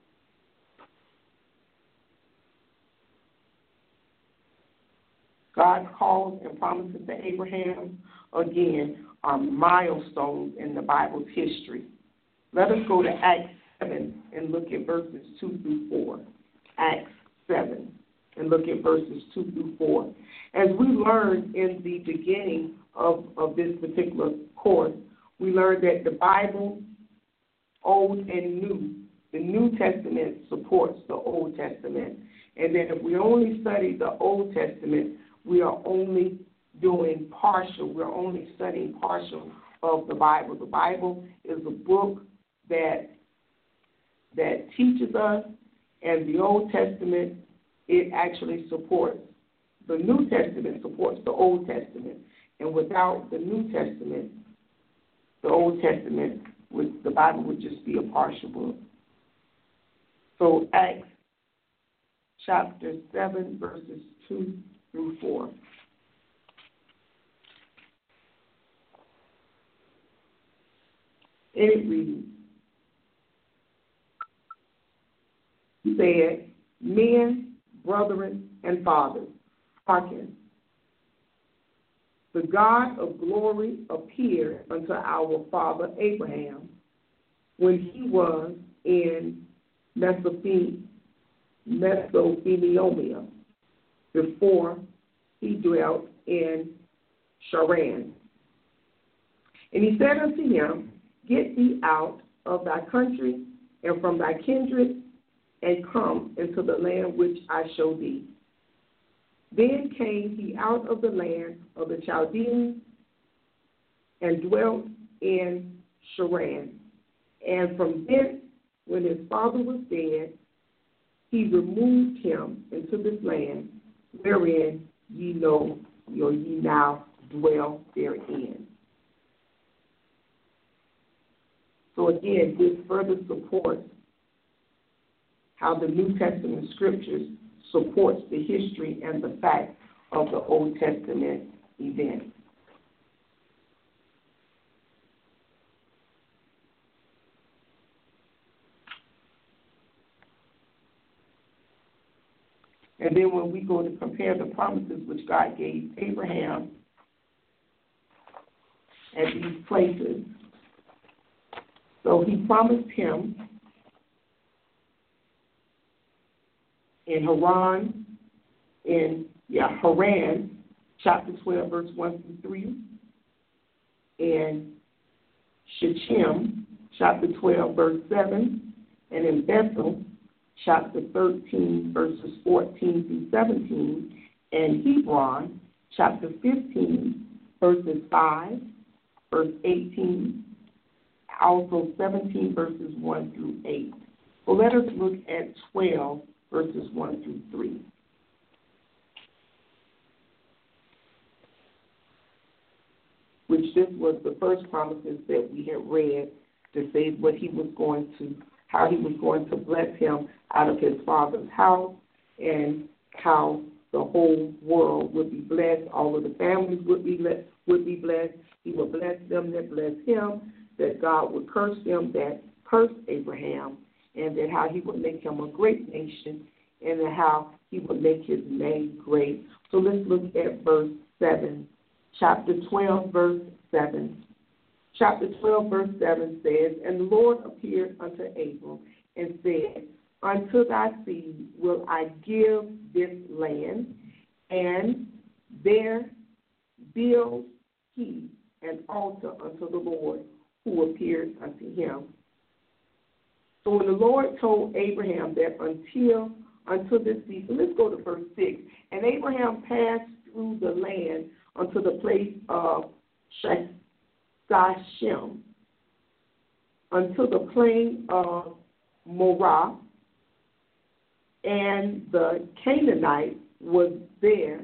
God's calls and promises to Abraham, again, are milestones in the Bible's history. Let us go to Acts 7 and look at verses 2 through 4. Acts 7 and look at verses 2 through 4. As we learned in the beginning of this particular course, we learned that the Bible, Old and New, the New Testament supports the Old Testament. And that if we only study the Old Testament, we are only doing partial. We're only studying partial of the Bible. The Bible is a book that teaches us, and the Old Testament, it actually supports. The New Testament supports the Old Testament. And without the New Testament, the Old Testament, the Bible would just be a partial book. So Acts chapter 7, verses 2 through 4. And it reads, he said, men, brethren, and fathers, hearken. The God of glory appeared unto our father Abraham when he was in Mesopotamia, before he dwelt in Charan. And he said unto him, get thee out of thy country and from thy kindred, and come into the land which I show thee. Then came he out of the land of the Chaldeans and dwelt in Charan. And from thence, when his father was dead, he removed him into this land wherein ye know, or ye now dwell therein. So again, this further supports how the New Testament scriptures supports the history and the fact of the Old Testament event. And then when we go to compare the promises which God gave Abraham at these places, so he promised him in Haran, chapter 12, verse 1 through 3, and Shechem, chapter 12, verse 7, and in Bethel, chapter 13, verses 14 through 17, and Hebron, chapter 15, verses 5, verse 18, also 17, verses 1 through 8. So let us look at 12, verses 1 through 3. Which this was the first promises that we had read to say what he was going to, how he was going to bless him out of his father's house, and how the whole world would be blessed, all of the families would be blessed. He would bless them that bless him, that God would curse them that cursed Abraham, and that how he would make him a great nation, and that how he would make his name great. So let's look at verse 7. Chapter 12, verse 7. Chapter 12, verse 7 says, and the Lord appeared unto Abram and said, unto thy seed will I give this land, and there build he an altar unto the Lord who appeared unto him. So when the Lord told Abraham that until this season, let's go to verse 6. And Abraham passed through the land unto the place of Shechem, unto the plain of Morah, and the Canaanite was then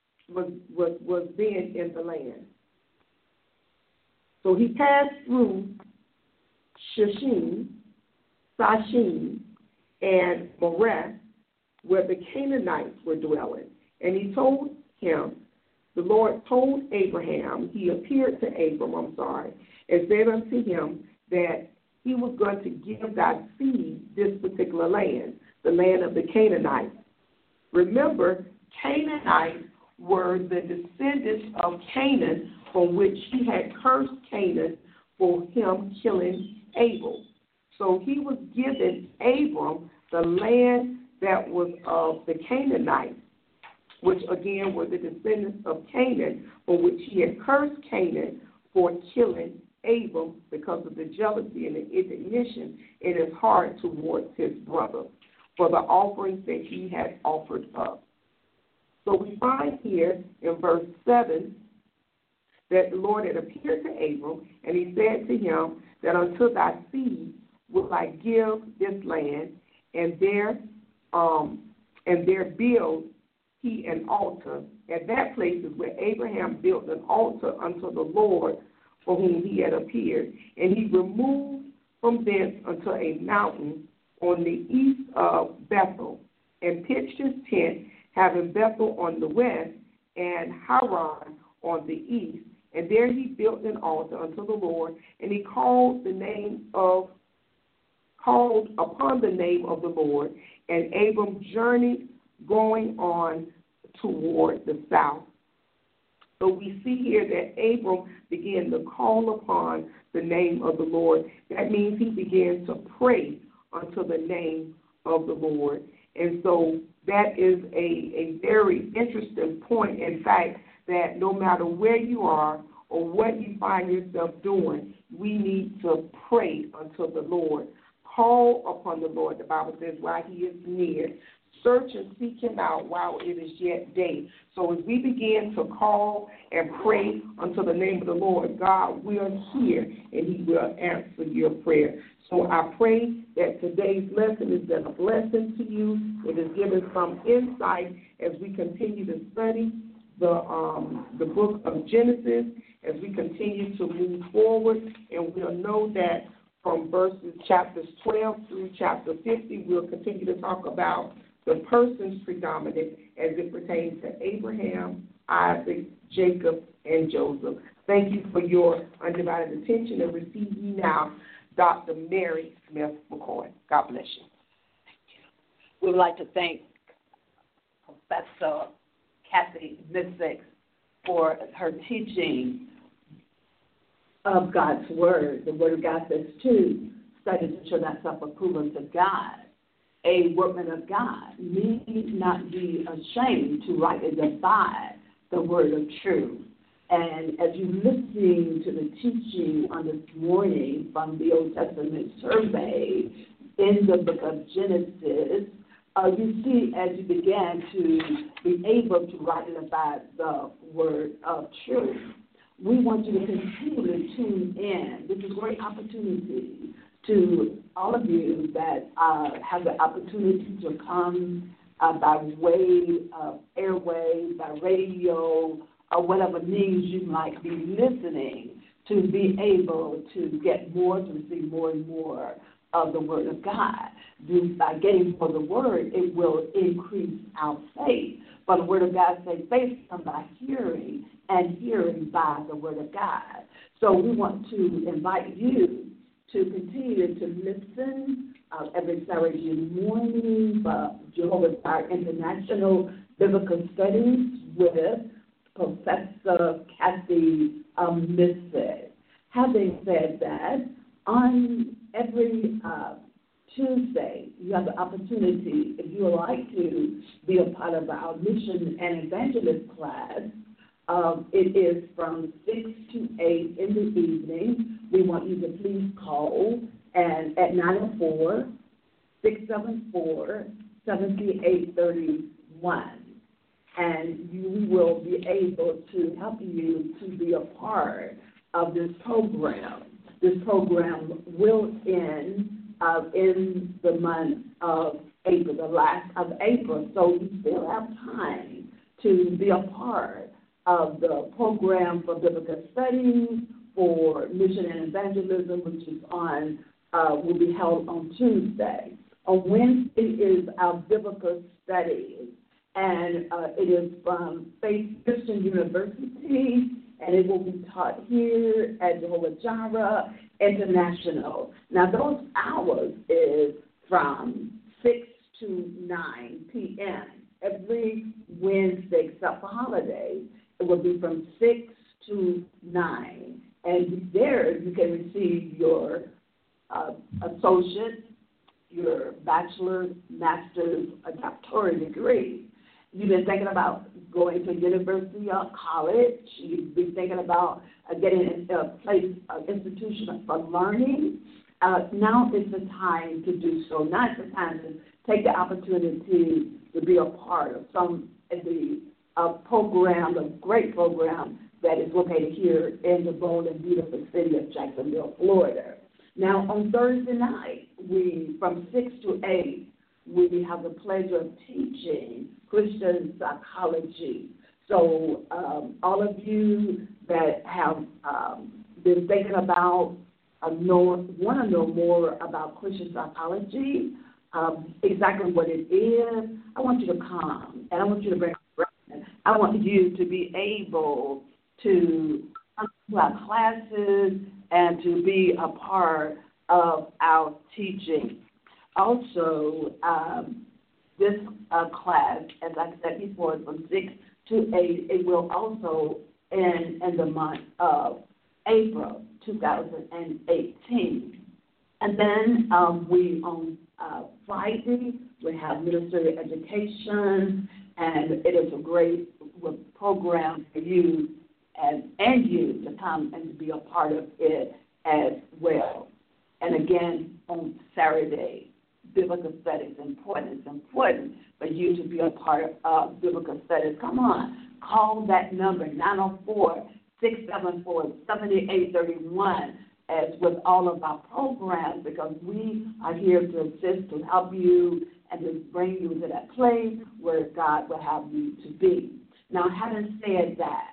in the land. So he passed through Shechem, and Moreh, where the Canaanites were dwelling. And he told him, the Lord told Abraham, he appeared to Abram, and said unto him that he was going to give thy seed this particular land, the land of the Canaanites. Remember, Canaanites were the descendants of Canaan, from which he had cursed Canaan for him killing Abel. So he was giving Abram the land that was of the Canaanites, which again were the descendants of Canaan, for which he had cursed Canaan for killing Abel because of the jealousy and the indignation in his heart towards his brother for the offerings that he had offered up. So we find here in verse 7 that the Lord had appeared to Abram, and he said to him that unto thy seed will I give this land, and there build he an altar. At that place is where Abraham built an altar unto the Lord for whom he had appeared. And he removed from thence unto a mountain on the east of Bethel, and pitched his tent, having Bethel on the west and Haran on the east. And there he built an altar unto the Lord, and he called upon the name of the Lord. And Abram journeyed going on toward the south. So we see here that Abram began to call upon the name of the Lord. That means he began to pray unto the name of the Lord. And so that is a very interesting point, in fact, that no matter where you are or what you find yourself doing, we need to pray unto the Lord. Call upon the Lord, the Bible says, while he is near. Search and seek him out while it is yet day. So as we begin to call and pray unto the name of the Lord, God will hear and he will answer your prayer. So I pray that today's lesson has been a blessing to you. It has given some insight as we continue to study the book of Genesis, as we continue to move forward. And we'll know that from chapters 12 through chapter 50, we'll continue to talk about the persons predominant as it pertains to Abraham, Isaac, Jacob, and Joseph. Thank you for your undivided attention, and receive ye now Dr. Mary Smith McCoy. God bless you. Thank you. We would like to thank Professor Kathy Missick for her teaching of God's Word. The Word of God says to study to show thyself approved unto God. A workman of God need not be ashamed to rightly divide the word of truth. And as you listen to the teaching on this morning from the Old Testament survey in the book of Genesis, you see as you began to be able to rightly divide the word of truth. We want you to continue to tune in. This is a great opportunity to all of you that have the opportunity to come by way of airwaves, by radio, or whatever means you might be listening, to be able to get more, to receive more and more of the Word of God. By getting more of the Word, it will increase our faith. But the Word of God says faith comes by hearing, and hearing by the Word of God. So we want to invite you to continue to listen every Saturday morning for Jehovah's Jireh International Biblical Studies with Professor Kathy Missick. Having said that, on every Tuesday, you have the opportunity, if you would like to be a part of our Mission and Evangelist class. It is from 6 to 8 in the evening. We want you to please call and at 904-674-7831. And we will be able to help you to be a part of this program. This program will end in the month of April, the last of April. So you still have time to be a part of the program for biblical studies, for mission and evangelism, which is will be held on Tuesday. On Wednesday is our biblical studies, and it is from Faith Christian University, and it will be taught here at Jehovah Jireh International. Now, those hours is from 6 to 9 p.m. every Wednesday, except for holidays. It will be from 6 to 9. And there you can receive your associate your bachelor's, master's, or doctorate degree. You've been thinking about going to university or college. You've been thinking about getting a place, institution for learning. Now is the time to do so. Now is the time to take the opportunity to be a part of some of the program, a great program that is located here in the bold and beautiful city of Jacksonville, Florida. Now, on Thursday night, from 6 to 8, we have the pleasure of teaching Christian psychology. So all of you that have been thinking about, want to know more about Christian psychology, exactly what it is, I want you to come, and I want you to bring a friend. I want you to be able to come to our classes and to be a part of our teaching. Also, this class, as I said before, is from 6 to 8. It will also end in the month of April 2018. And then we, on Friday, we have military education, and it is a great program for you and you to come and to be a part of it as well. And again, on Saturday, biblical studies is important. It's important for you to be a part of biblical studies. Come on, call that number, 904-674-7831, as with all of our programs, because we are here to assist, to help you, and to bring you to that place where God will have you to be. Now, having said that,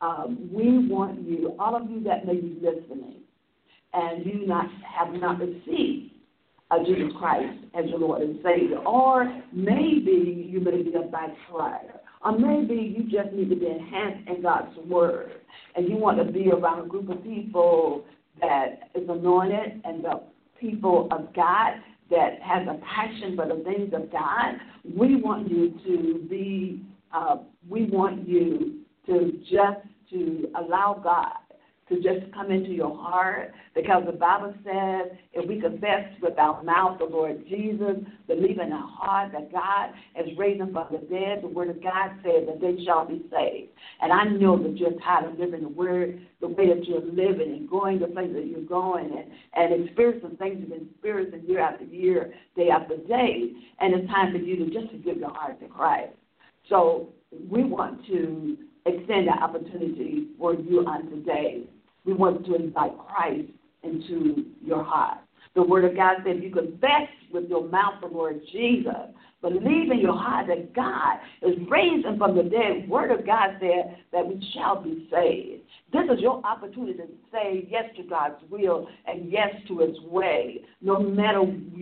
we want you, all of you that may be listening, and you have not received Jesus Christ as your Lord and Savior, or maybe you may be a backslider, or maybe you just need to be enhanced in God's Word, and you want to be around a group of people that is anointed and the people of God that has a passion for the things of God. We want you to be, we want you to just to allow God to just come into your heart, because the Bible says if we confess with our mouth the Lord Jesus, believe in our heart that God has raised him from the dead, the Word of God says that they shall be saved. And I know that you're tired of living the way that you're living and going the place that you're going and experiencing things you've been experiencing year after year, day after day. And it's time for you to just to give your heart to Christ. So we want to extend the opportunity for you on today. We want to invite Christ into your heart. The Word of God says you confess with your mouth the Lord Jesus, believe in your heart that God is raised him from the dead. The Word of God said that we shall be saved. This is your opportunity to say yes to God's will and yes to his way, no matter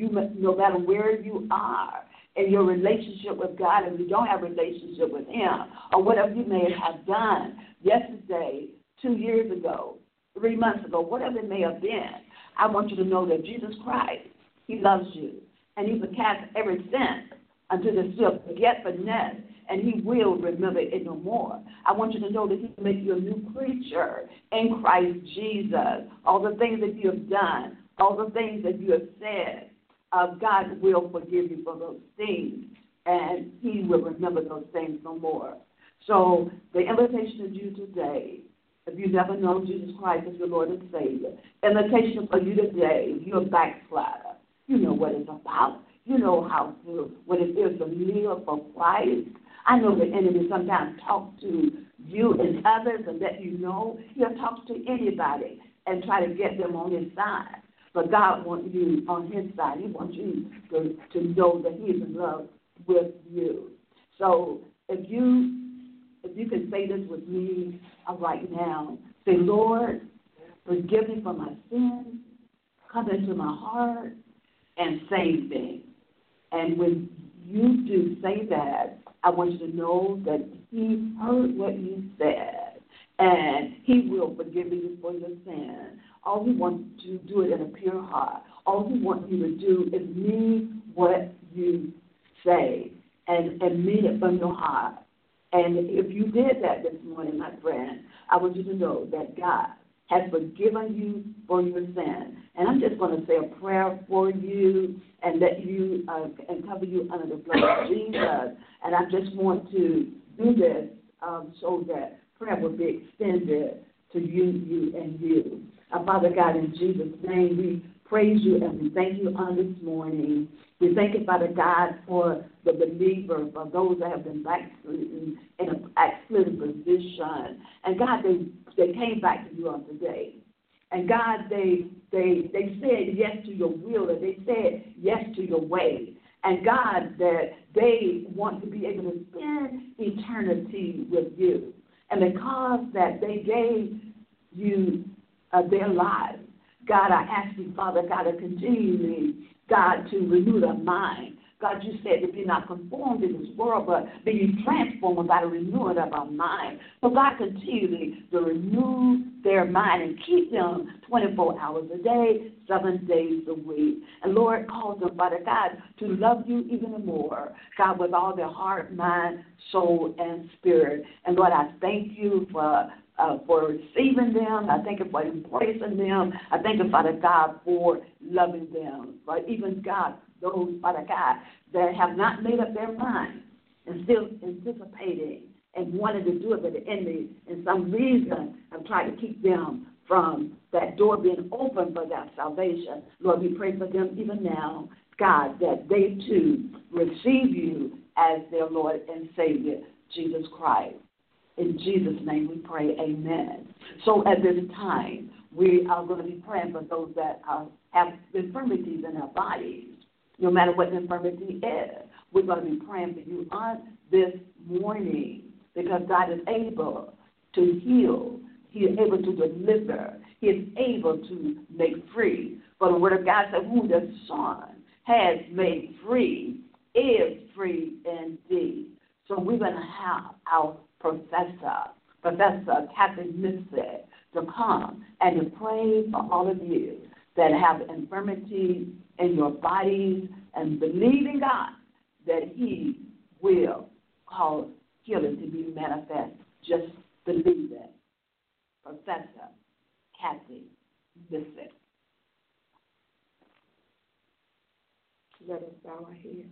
where you are in your relationship with God, and you don't have a relationship with him, or whatever you may have done yesterday, 2 years ago, 3 months ago, whatever it may have been. I want you to know that Jesus Christ, he loves you, and he will cast every sin unto the sea of forgetfulness, and he will remember it no more. I want you to know that he will make you a new creature in Christ Jesus. All the things that you have done, all the things that you have said, God will forgive you for those things, and he will remember those things no more. So the invitation to you today, if you never know Jesus Christ as your Lord and Savior, invitation for you today, if you're a backslider, you know what it's about. You know what it is to live for Christ. I know the enemy sometimes talks to you and others and let you know. He'll talk to anybody and try to get them on his side. But God wants you on his side. He wants you to know that he is in love with you. So if you can say this with me right now, say, Lord, forgive me for my sins, come into my heart, and save me. And when you do say that, I want you to know that he heard what you said, and he will forgive you for your sin. All he wants you to do it in a pure heart. All he wants you to do is mean what you say and mean it from your heart. And if you did that this morning, my friend, I want you to know that God has forgiven you for your sin. And I'm just going to say a prayer for you and that you and cover you under the blood of Jesus. And I just want to do this so that prayer will be extended to you, and you. Father God, in Jesus' name, we praise you and we thank you on this morning. We thank you, Father God, for the believer, for those that have been backslidden in a backslidden position. And God, they came back to you on today. And God, they said yes to your will, and they said yes to your way. And God, that they want to be able to spend eternity with you. And because that they gave you their lives, God, I ask you, Father God, to continually, God, to renew their mind. God, you said to be not conformed to this world, but be ye transformed by the renewing of our mind. So God, continually to renew their mind and keep them 24 hours a day, 7 days a week. And Lord, cause them, Father God, to love you even more, God, with all their heart, mind, soul, and spirit. And Lord, I thank you for receiving them. I thank you for embracing them. I thank you, Father God, for loving them. But even, God, those, Father God, that have not made up their mind and still anticipating and wanting to do it, but the enemy, in some reason, have tried to keep them from that door being open for that salvation. Lord, we pray for them even now, God, that they too receive you as their Lord and Savior, Jesus Christ. In Jesus' name we pray, amen. So at this time, we are going to be praying for those that have infirmities in their bodies. No matter what the infirmity is, we're going to be praying for you on this morning because God is able to heal. He is able to deliver. He is able to make free. For the word of God says, who the Son has made free is free indeed. So we're going to have our Professor Kathy Missett, to come and to pray for all of you that have infirmity in your bodies and believe in God that He will cause healing to be manifest. Just believe it. Professor Kathy Missett. Let us bow our heads.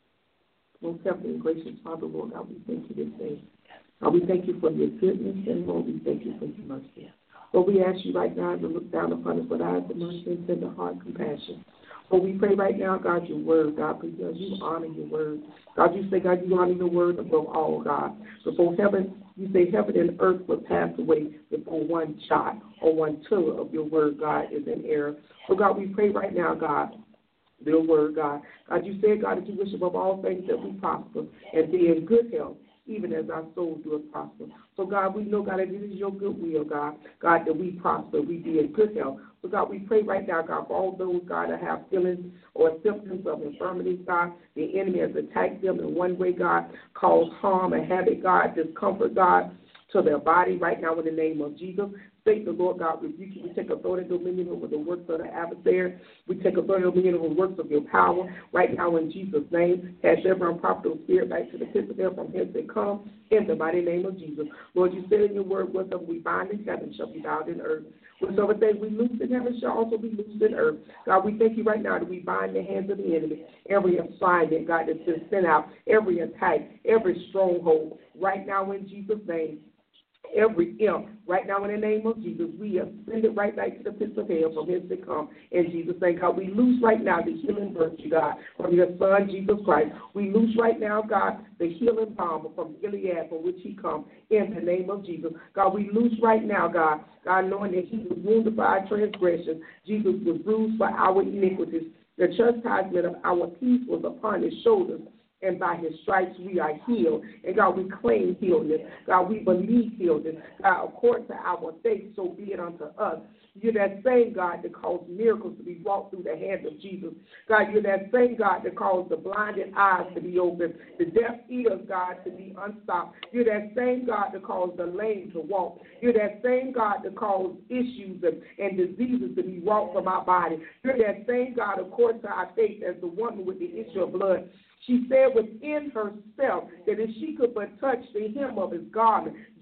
Most heavenly and gracious Father, Lord God, we thank you this day. God, we thank you for your goodness, and Lord, we thank you for your mercy. Lord, we ask you right now to look down upon us with eyes of mercy and tender heart compassion. Lord, we pray right now, God, your word, God, because you honor your word. God, you say, God, you honor your word above all, God. Before heaven, you say heaven and earth will pass away before one jot or one tittle of your word, God, is in error. So, God, we pray right now, God, your word, God. God, you said, God, that you wish above all things that we prosper and be in good health, even as our soul doeth prosper. So, God, we know, God, that it is your good will, God, that we prosper, we be in good health. So, God, we pray right now, God, for all those, God, that have feelings or symptoms of infirmity, God. The enemy has attacked them in one way, God, caused harm and havoc, God, discomfort, God, to their body right now in the name of Jesus. Satan, the Lord God, rebuke you. We take authority and dominion over the works of the adversary. We take authority and dominion over the works of your power right now in Jesus' name. Cast every unprofitable spirit back to the pits of hell from hence they come in the mighty name of Jesus. Lord, you said in your word, whatsoever we bind in heaven shall be bound in earth. Whatsoever things we loose in heaven shall also be loosed in earth. God, we thank you right now that we bind the hands of the enemy, every assignment, God, that's been sent out, every attack, every stronghold, right now in Jesus' name. Every imp, right now in the name of Jesus, we send it right back to the pits of hell from whence they come. In Jesus' name, God, we loose right now the healing virtue, God, from your Son, Jesus Christ. We loose right now, God, the healing balm from Gilead from which he comes in the name of Jesus. God, we loose right now, God, knowing that he was wounded for our transgressions. Jesus was bruised for our iniquities. The chastisement of our peace was upon his shoulders, and by his stripes we are healed. And God, we claim healing. God, we believe healing. God, according to our faith, so be it unto us. You're that same God that caused miracles to be wrought through the hands of Jesus. God, you're that same God that caused the blinded eyes to be opened, the deaf ears, God, to be unstopped. You're that same God that caused the lame to walk. You're that same God that caused issues and diseases to be wrought from our body. You're that same God, according to our faith, as the woman with the issue of blood. She said within herself that if she could but touch the hem of his garment,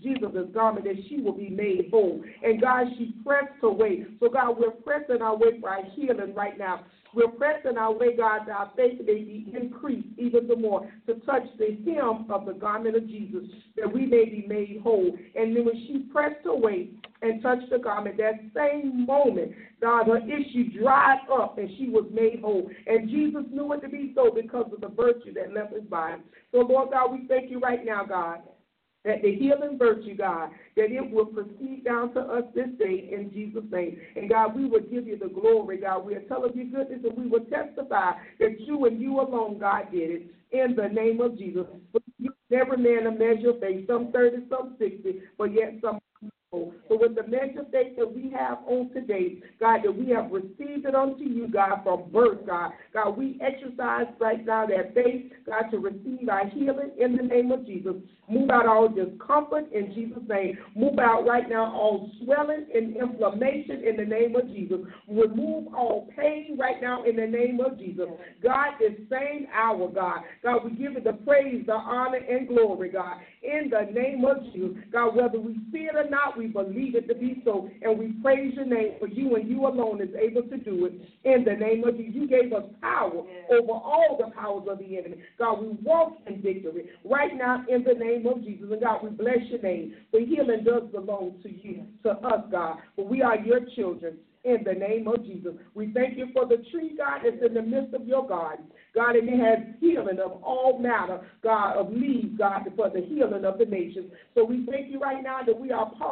Jesus' garment, that she will be made whole. And God, she pressed her way. So God, we're pressing our way for our healing right now. We're pressing our way, God, that our faith may be increased even the more to touch the hem of the garment of Jesus, that we may be made whole. And then when she pressed her way and touched the garment, that same moment, God, her issue dried up and she was made whole. And Jesus knew it to be so because of the virtue that left his body. So, Lord God, we thank you right now, God, that the healing virtue, God, that it will proceed down to us this day in Jesus' name. And, God, we will give you the glory, God. We'll tell of your goodness and we will testify that you and you alone, God, did it in the name of Jesus. But you never man a measure of faith, some 30, some 60, but yet some. So with the measure of faith that we have on today, God, that we have received it unto you, God, from birth, God. God, we exercise right now that faith, God, to receive our healing in the name of Jesus. Move out all discomfort in Jesus' name. Move out right now all swelling and inflammation in the name of Jesus. Remove all pain right now in the name of Jesus. God, this same hour, God, God, we give you the praise, the honor, and glory, God, in the name of Jesus. God, whether we see it or not, we believe it to be so, and we praise your name, for you and you alone is able to do it in the name of Jesus. You gave us power over all the powers of the enemy. God, we walk in victory right now in the name of Jesus. And God, we bless your name. The healing does belong to you, to us, God, for we are your children. In the name of Jesus, we thank you for the tree, God, that's in the midst of your garden. God, and it has healing of all matter, God, of leaves, God, for the healing of the nations. So we thank you right now that we are a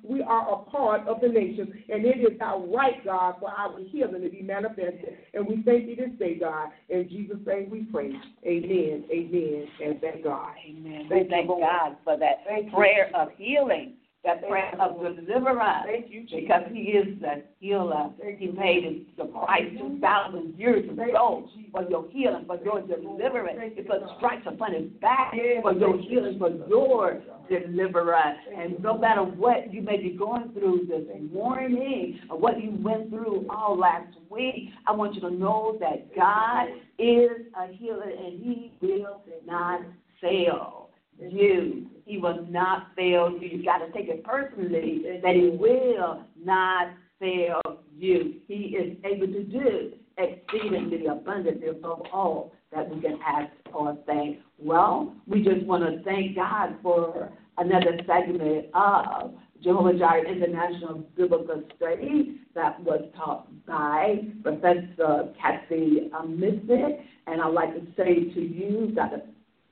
part of the nations, and it is our right, God, for our healing to be manifested. And we thank you this day, God. In Jesus' name we pray. Amen, amen, and thank God. Amen. We thank God for that prayer of healing. That prayer of deliverance, because he is the healer. He paid the price 2,000 years ago for your healing, for your deliverance. He put stripes upon his back for your healing, for your deliverance. And no matter what you may be going through this morning or what you went through all last week, I want you to know that God is a healer and he will not fail you. He will not fail you. You've got to take it personally that he will not fail you. He is able to do exceedingly abundantly above all that we can ask or think. Well, we just want to thank God for another segment of Jehovah Jireh International Biblical Study that was taught by Professor Kathy Missick. And I'd like to say to you that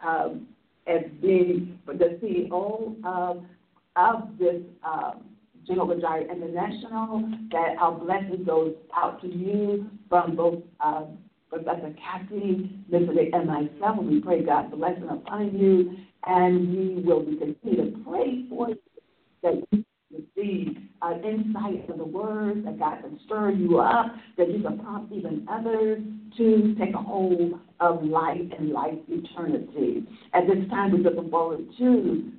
as being the CEO of this Jehovah Jireh International, that our blessing goes out to you from both Professor Kathy, Missick, and myself. We pray God's blessing upon you, and we will continue to pray for you that you receive insight of the word, that God can stir you up, that you can prompt even others to take a hold of life and life eternity. At this time, we're looking forward to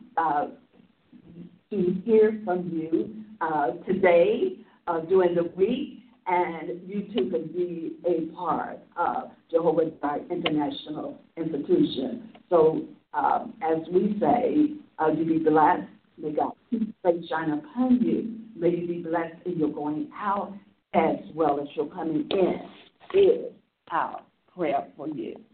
hear from you today, during the week, and you too can be a part of Jehovah Jireh International Institution. So, as we say, you be blessed. May God's face shine upon you. May you be blessed in your going out as well as your coming in. Is our prayer for you.